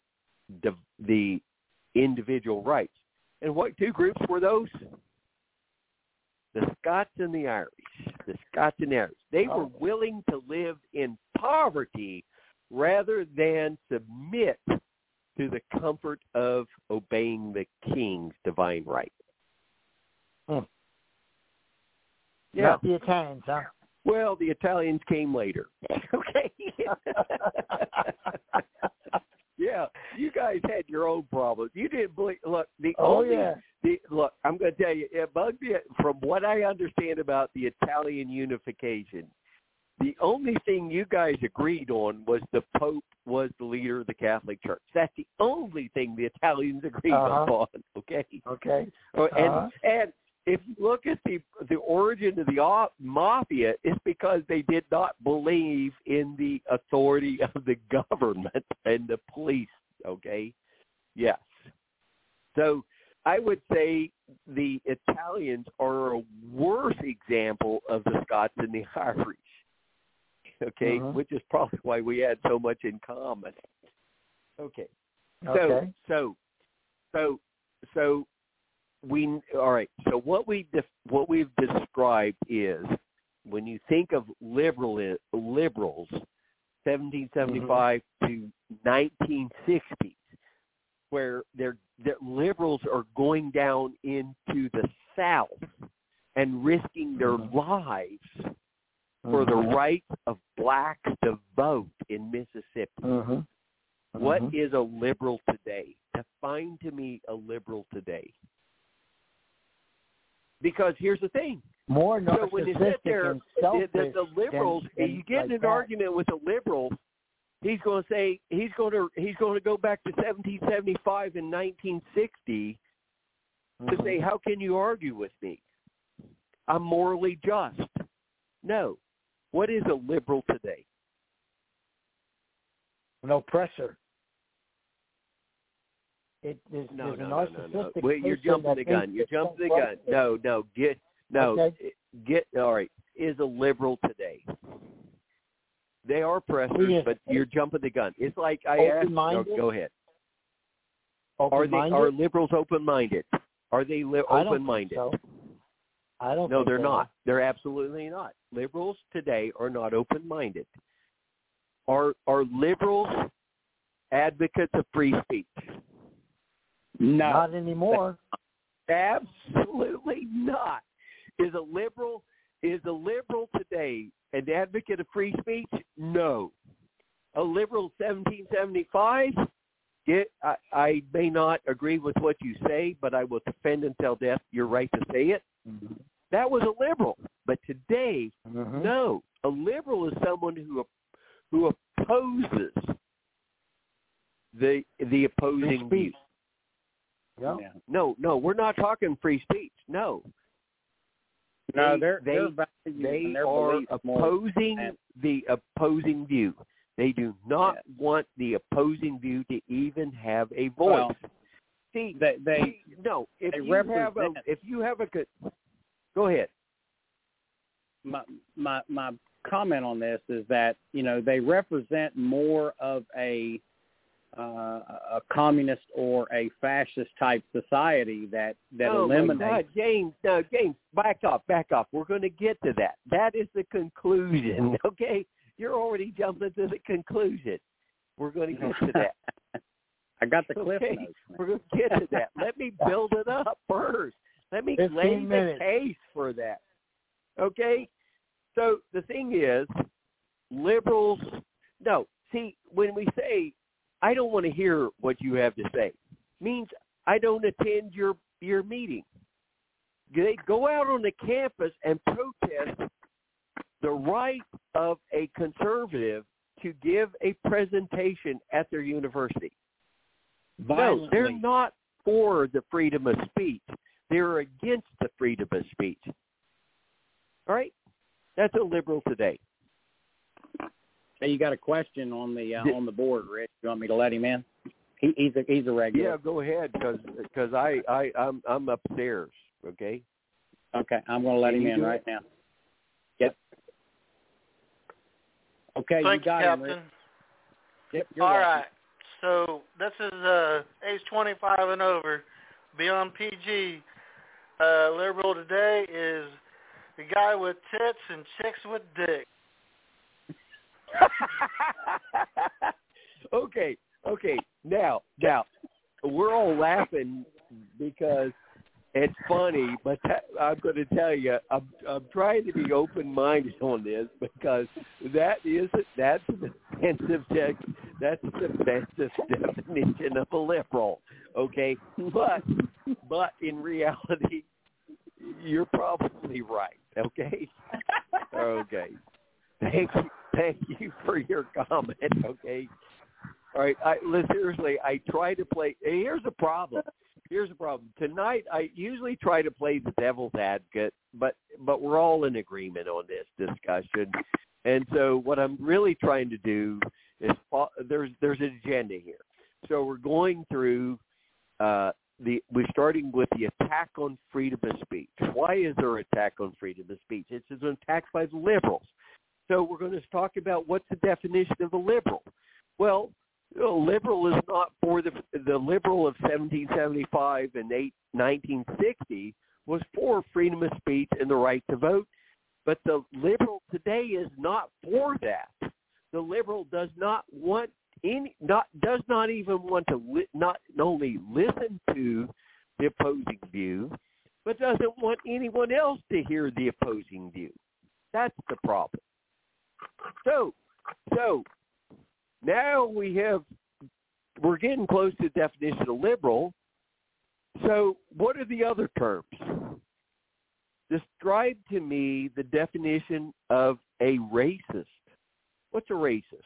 individual rights. And what two groups were those? The Scots and the Irish. The Scots and the Irish. They were willing to live in poverty rather than submit to the comfort of obeying the king's divine right. Yeah. Not the Italians, huh? Well, the Italians came later. Okay. Yeah, you guys had your own problems. You didn't believe. Look, look, I'm going to tell you, it bugged me. From what I understand about the Italian unification, the only thing you guys agreed on was the Pope was the leader of the Catholic Church. That's the only thing the Italians agreed upon. Okay. Okay. And if you look at the origin of the mafia, it's because they did not believe in the authority of the government and the police. Okay. Yes. So I would say the Italians are a worse example of the Scots and the Irish. Okay, which is probably why we had so much in common. Okay. So all right. So what we've described is when you think of liberals, 1775 to 1960s, where the liberals are going down into the South and risking their lives for the rights of blacks to vote in Mississippi. What is a liberal today? Define to me a liberal today. Because here's the thing. More narcissistic so when you sit there, and selfish the liberals, than you get like in an that. argument with a liberal, he's going to say he's going to go back to 1775 and 1960 to say, how can you argue with me? I'm morally just. No. What is a liberal today? An oppressor. There's a narcissistic Wait, you're jumping the gun. You're jumping the gun. Get all right. Is a liberal today? They are oppressors, but you're jumping the gun. It's like I asked. No, go ahead. Are liberals open-minded? Are they open-minded? I don't. No, they're not. They're absolutely not. Liberals today are not open-minded. Are liberals advocates of free speech? No, not anymore. Absolutely not. Is a liberal today an advocate of free speech? No. A liberal 1775? I may not agree with what you say, but I will defend until death your right to say it. That was a liberal. But today, no. A liberal is someone who opposes the opposing view. Yeah. No, we're not talking free speech. No. They are opposing the opposing view. They do not want the opposing view to even have a voice. Well, if you have a good, go ahead. My comment on this is that they represent more of a communist or a fascist type society that eliminates. My God, James, back off. We're going to get to that. That is the conclusion. Okay, you're already jumping to the conclusion. We're going to get to that. I got the cliff notes. We're going to get to that. Let me build it up first. Let me lay the case for that. Okay? So the thing is, liberals, no. See, when we say, I don't want to hear what you have to say, means I don't attend your meeting. They go out on the campus and protest the right of a conservative to give a presentation at their university. Violently. No, they're not for the freedom of speech. They're against the freedom of speech. All right? That's a liberal today. Hey, you got a question on the board, Rich? You want me to let him in? He's a regular. Yeah, go ahead, because I'm upstairs. Okay. Okay, I'm going to let him in right now. Yep. Okay, Thank you got you, him, Captain. Rich. Yep. You're All welcome. right. So this is age 25 and over, beyond PG. Liberal today is the guy with tits and chicks with dick. Okay. Now, we're all laughing because It's funny, but I'm going to tell you, I'm trying to be open-minded on this because that's an offensive definition of a liberal. Okay, but in reality, you're probably right. Okay. Okay. Thank you for your comment. Okay. All right. Seriously, I try to play. Here's the problem. Tonight, I usually try to play the devil's advocate, but we're all in agreement on this discussion. And so what I'm really trying to do is there's an agenda here. So we're going through we're starting with the attack on freedom of speech. Why is there an attack on freedom of speech? It's an attack by the liberals. So we're going to talk about what's the definition of a liberal. Well, liberal is not for the liberal of 1775 and 1960 was for freedom of speech and the right to vote, but the liberal today is not for that. The liberal does not want does not even want to not only listen to the opposing view, but doesn't want anyone else to hear the opposing view. That's the problem. So now we're getting close to the definition of liberal. So what are the other terms? Describe to me the definition of a racist. What's a racist?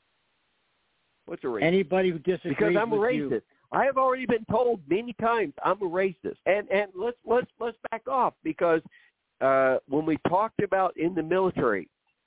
Anybody who disagrees because I'm a with racist. You. I have already been told many times I'm a racist. And let's back off because when we talked about in the military,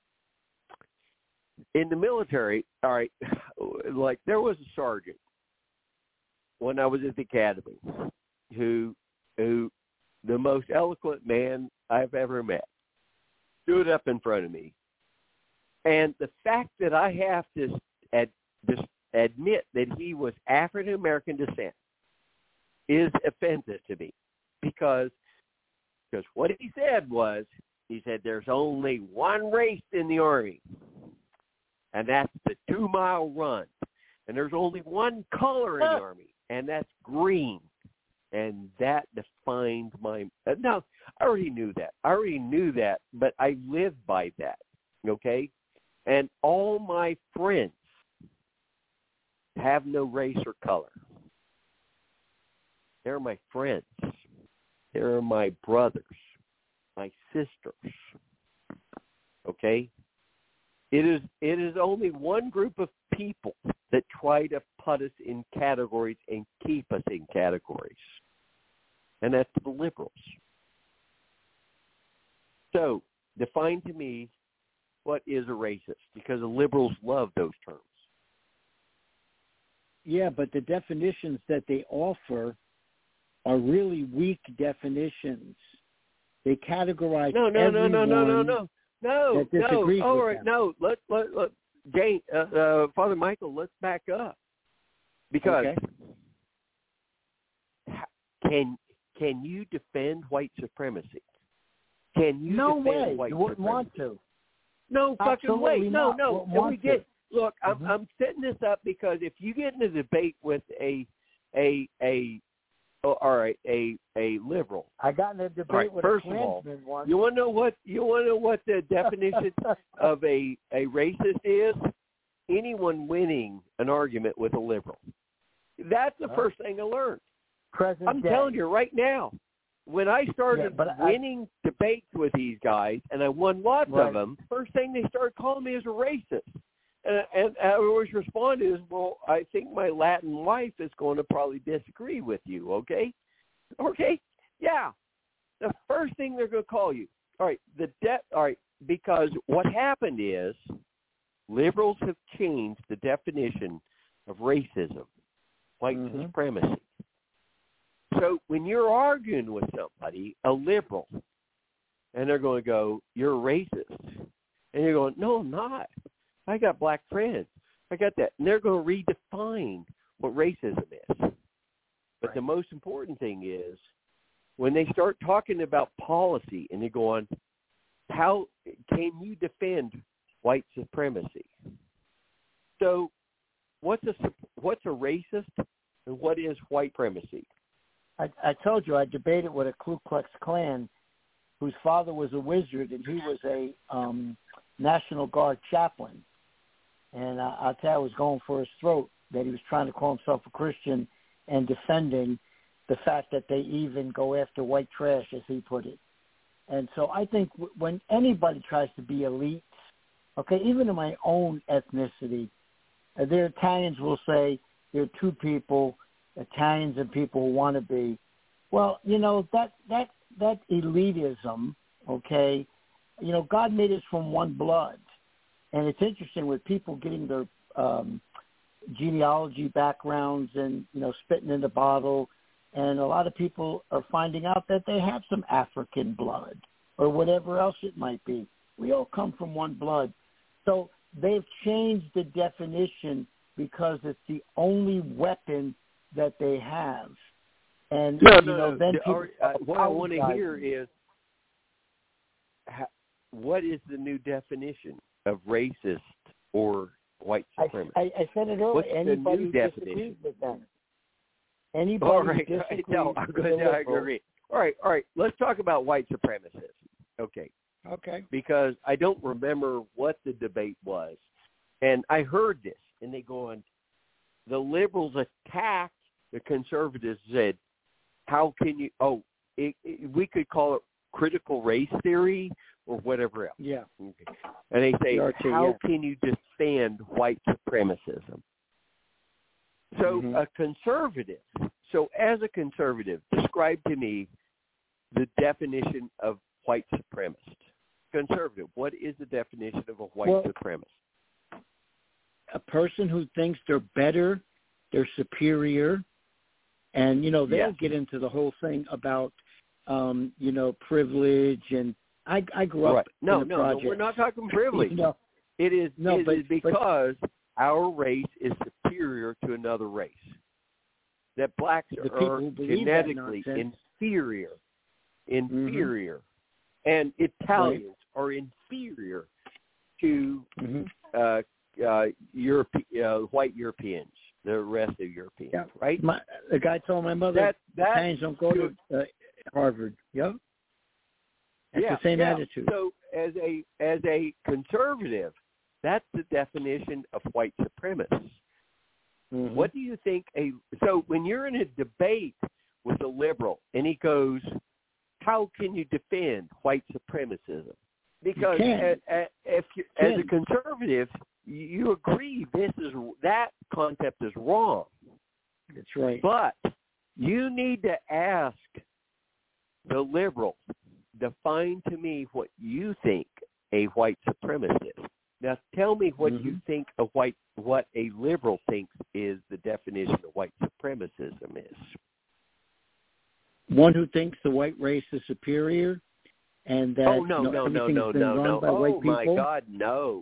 all right, like there was a sergeant when I was at the academy who the most eloquent man I've ever met stood up in front of me. And the fact that I have to admit that he was African American descent is offensive to me because what he said there's only one race in the Army, and that's the 2-mile run. And there's only one color in the Army, and that's green. And that defined my no, I already knew that, but I lived by that, okay? And all my friends have no race or color. They're my friends. They're my brothers, my sisters, okay? It is only one group of people that try to put us in categories and keep us in categories, and that's the liberals. So define to me what is a racist, because the liberals love those terms. Yeah, but the definitions that they offer are really weak definitions. They categorize everyone. No. All right, them. no. Let Jane, Father Michael, let's back up because can you defend white supremacy? Can you no defend way. white You wouldn't supremacy? want to. No fucking way. No. And we get. Look, Mm-hmm. I'm setting this up because if you get in a debate with a liberal. I got in a debate with first a of all, Klansman once. You want to know what the definition of a racist is? Anyone winning an argument with a liberal. That's the first thing I learned. I'm telling you right now. When I started winning debates with these guys, and I won lots of them, first thing they started calling me is a racist. And I always respond is, well, I think my Latin wife is going to probably disagree with you, okay? Okay? Yeah. The first thing they're going to call you. All right, because what happened is liberals have changed the definition of racism, white supremacy. So when you're arguing with somebody, a liberal, and they're going to go, you're a racist. And you're going, no, I'm not. I got black friends. I got that. And they're going to redefine what racism is. But the most important thing is when they start talking about policy and they're going, how can you defend white supremacy? So what's a racist and what is white supremacy? I told you I debated with a Ku Klux Klan whose father was a wizard, and he was a National Guard chaplain. And I'll tell you, I was going for his throat that he was trying to call himself a Christian and defending the fact that they even go after white trash, as he put it. And so I think when anybody tries to be elite, okay, even in my own ethnicity, there Italians will say there are two people, Italians and people who want to be. Well, you know, that elitism, okay, you know, God made us from one blood. And it's interesting with people getting their genealogy backgrounds and, you know, spitting in the bottle. And a lot of people are finding out that they have some African blood or whatever else it might be. We all come from one blood. So they've changed the definition because it's the only weapon that they have. And, then people, what I want to hear is, what is the new definition of racist or white supremacist? I said it earlier. What's anybody the new who definition? disagrees with them. Anybody All right, who disagrees no, I'm going to agree. All right. Let's talk about white supremacists. Okay. Because I don't remember what the debate was, and I heard this, and they go on. The liberals attacked the conservatives. Said, "How can you? We could call it critical race theory or whatever else." Yeah. Okay. And they say, "How can you defend white supremacism?" So a conservative. So as a conservative, describe to me the definition of white supremacist. Conservative. What is the definition of a white supremacist? A person who thinks they're better, they're superior, and they'll get into the whole thing about privilege. And I grew up in a project. No, we're not talking privilege. It is because our race is superior to another race. That blacks are genetically inferior, and Italians are inferior to white Europeans, the rest of Europeans, right? The guy told my mother Italians don't go to Harvard. Yep. It's the same attitude. So as a conservative, that's the definition of white supremacists. What do you think? So when you're in a debate with a liberal and he goes, "How can you defend white supremacism?" Because as a conservative, you agree that concept is wrong. That's right. But you need to ask the liberal, define to me what you think a white supremacist is. Now, tell me what you think what a liberal thinks is the definition of white supremacism is. One who thinks the white race is superior, and that no. by white oh people. My God, no.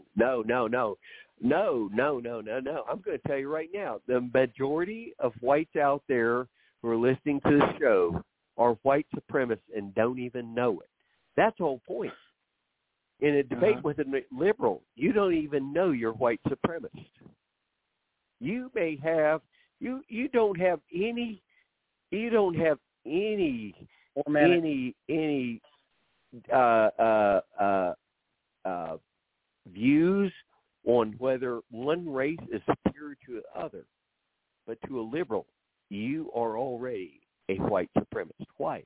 I'm going to tell you right now, the majority of whites out there who are listening to the show are white supremacists and don't even know it. That's the whole point. In a debate with a liberal, you don't even know you're white supremacist. You may have you don't have any views on whether one race is superior to the other, but to a liberal, you are already a white supremacist. Why?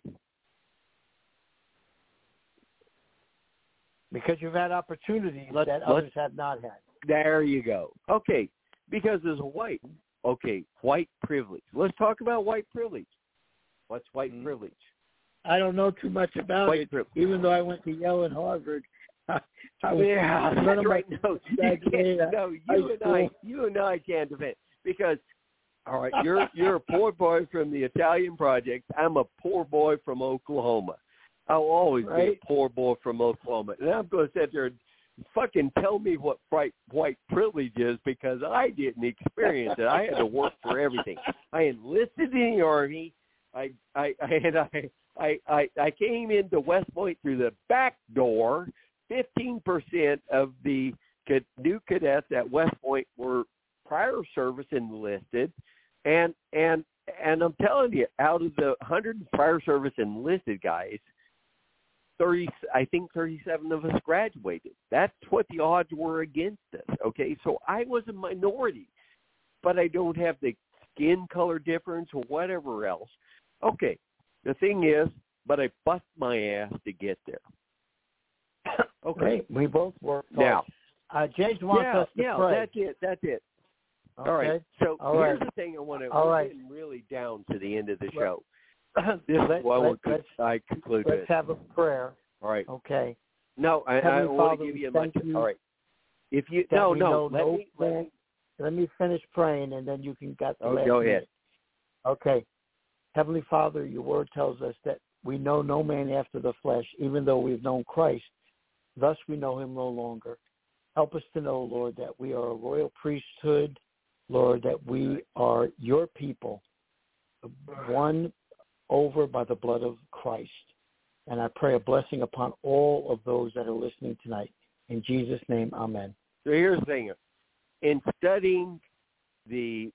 Because you've had opportunities that others have not had. There you go. Okay, because there's a white privilege. Let's talk about white privilege. What's white privilege? I don't know too much about it, even though I went to Yale and Harvard. That's right. You and I can't defend because, all right, you're a poor boy from the Italian Project. I'm a poor boy from Oklahoma. I'll always be a poor boy from Oklahoma. And I'm going to sit there and fucking tell me what white privilege is because I didn't experience it. I had to work for everything. I enlisted in the Army. I came into West Point through the back door. 15% of the new cadets at West Point were prior service enlisted, and And I'm telling you, out of the 100 fire service enlisted guys, 37 of us graduated. That's what the odds were against us, okay? So I was a minority, but I don't have the skin color difference or whatever else. Okay, the thing is, but I bust my ass to get there. Okay. Great. We both worked now. James wants us to pray. That's it. Okay. All right. So here's the thing I want to. All we're getting really down to the end of the show. This is what I conclude with. Let's have a prayer. All right. Okay. No, I want to give you a much. All right. If you let me finish praying, and then you can get the last go ahead. minute. Okay. Heavenly Father, your word tells us that we know no man after the flesh, even though we've known Christ. Thus we know him no longer. Help us to know, Lord, that we are a royal priesthood, Lord, that we are your people, won over by the blood of Christ. And I pray a blessing upon all of those that are listening tonight. In Jesus' name, amen. So here's the thing. In studying the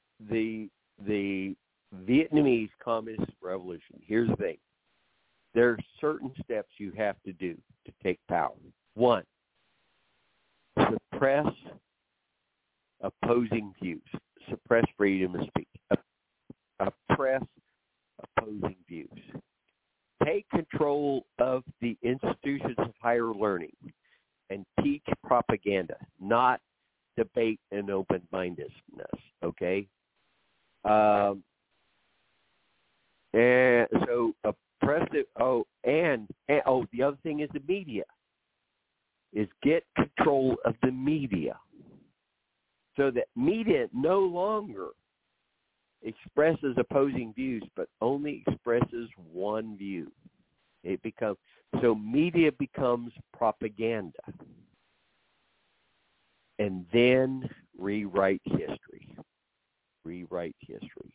Vietnamese Communist Revolution, here's the thing. There are certain steps you have to do to take power. 1, suppress opposing views. Suppress freedom of speech. Oppress opposing views. Take control of the institutions of higher learning and teach propaganda, not debate and open-mindedness, okay? And so oppress it. The other thing is the media. Is get control of the media so that media no longer expresses opposing views, but only expresses one view. Media becomes propaganda. And then rewrite history. Rewrite history.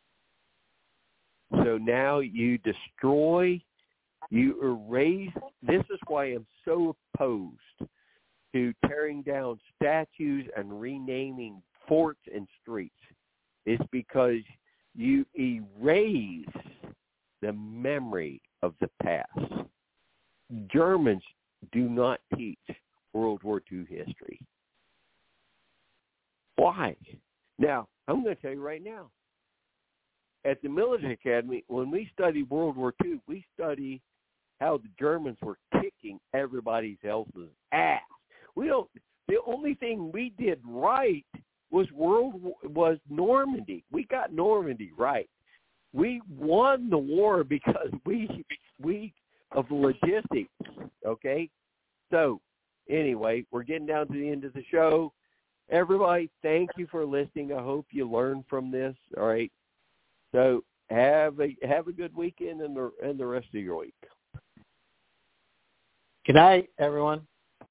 So now you destroy, you erase. This is why I'm so opposed to tearing down statues and renaming forts and streets. It's because you erase the memory of the past. Germans do not teach World War II history. Why? Now, I'm going to tell you right now. At the military academy, when we study World War II, we study how the Germans were kicking everybody else's ass. The only thing we did right was Normandy. We got Normandy right. We won the war because we of logistics. Okay, so anyway, we're getting down to the end of the show. Everybody, thank you for listening. I hope you learned from this. All right. So have a good weekend and the rest of your week. Good night, everyone.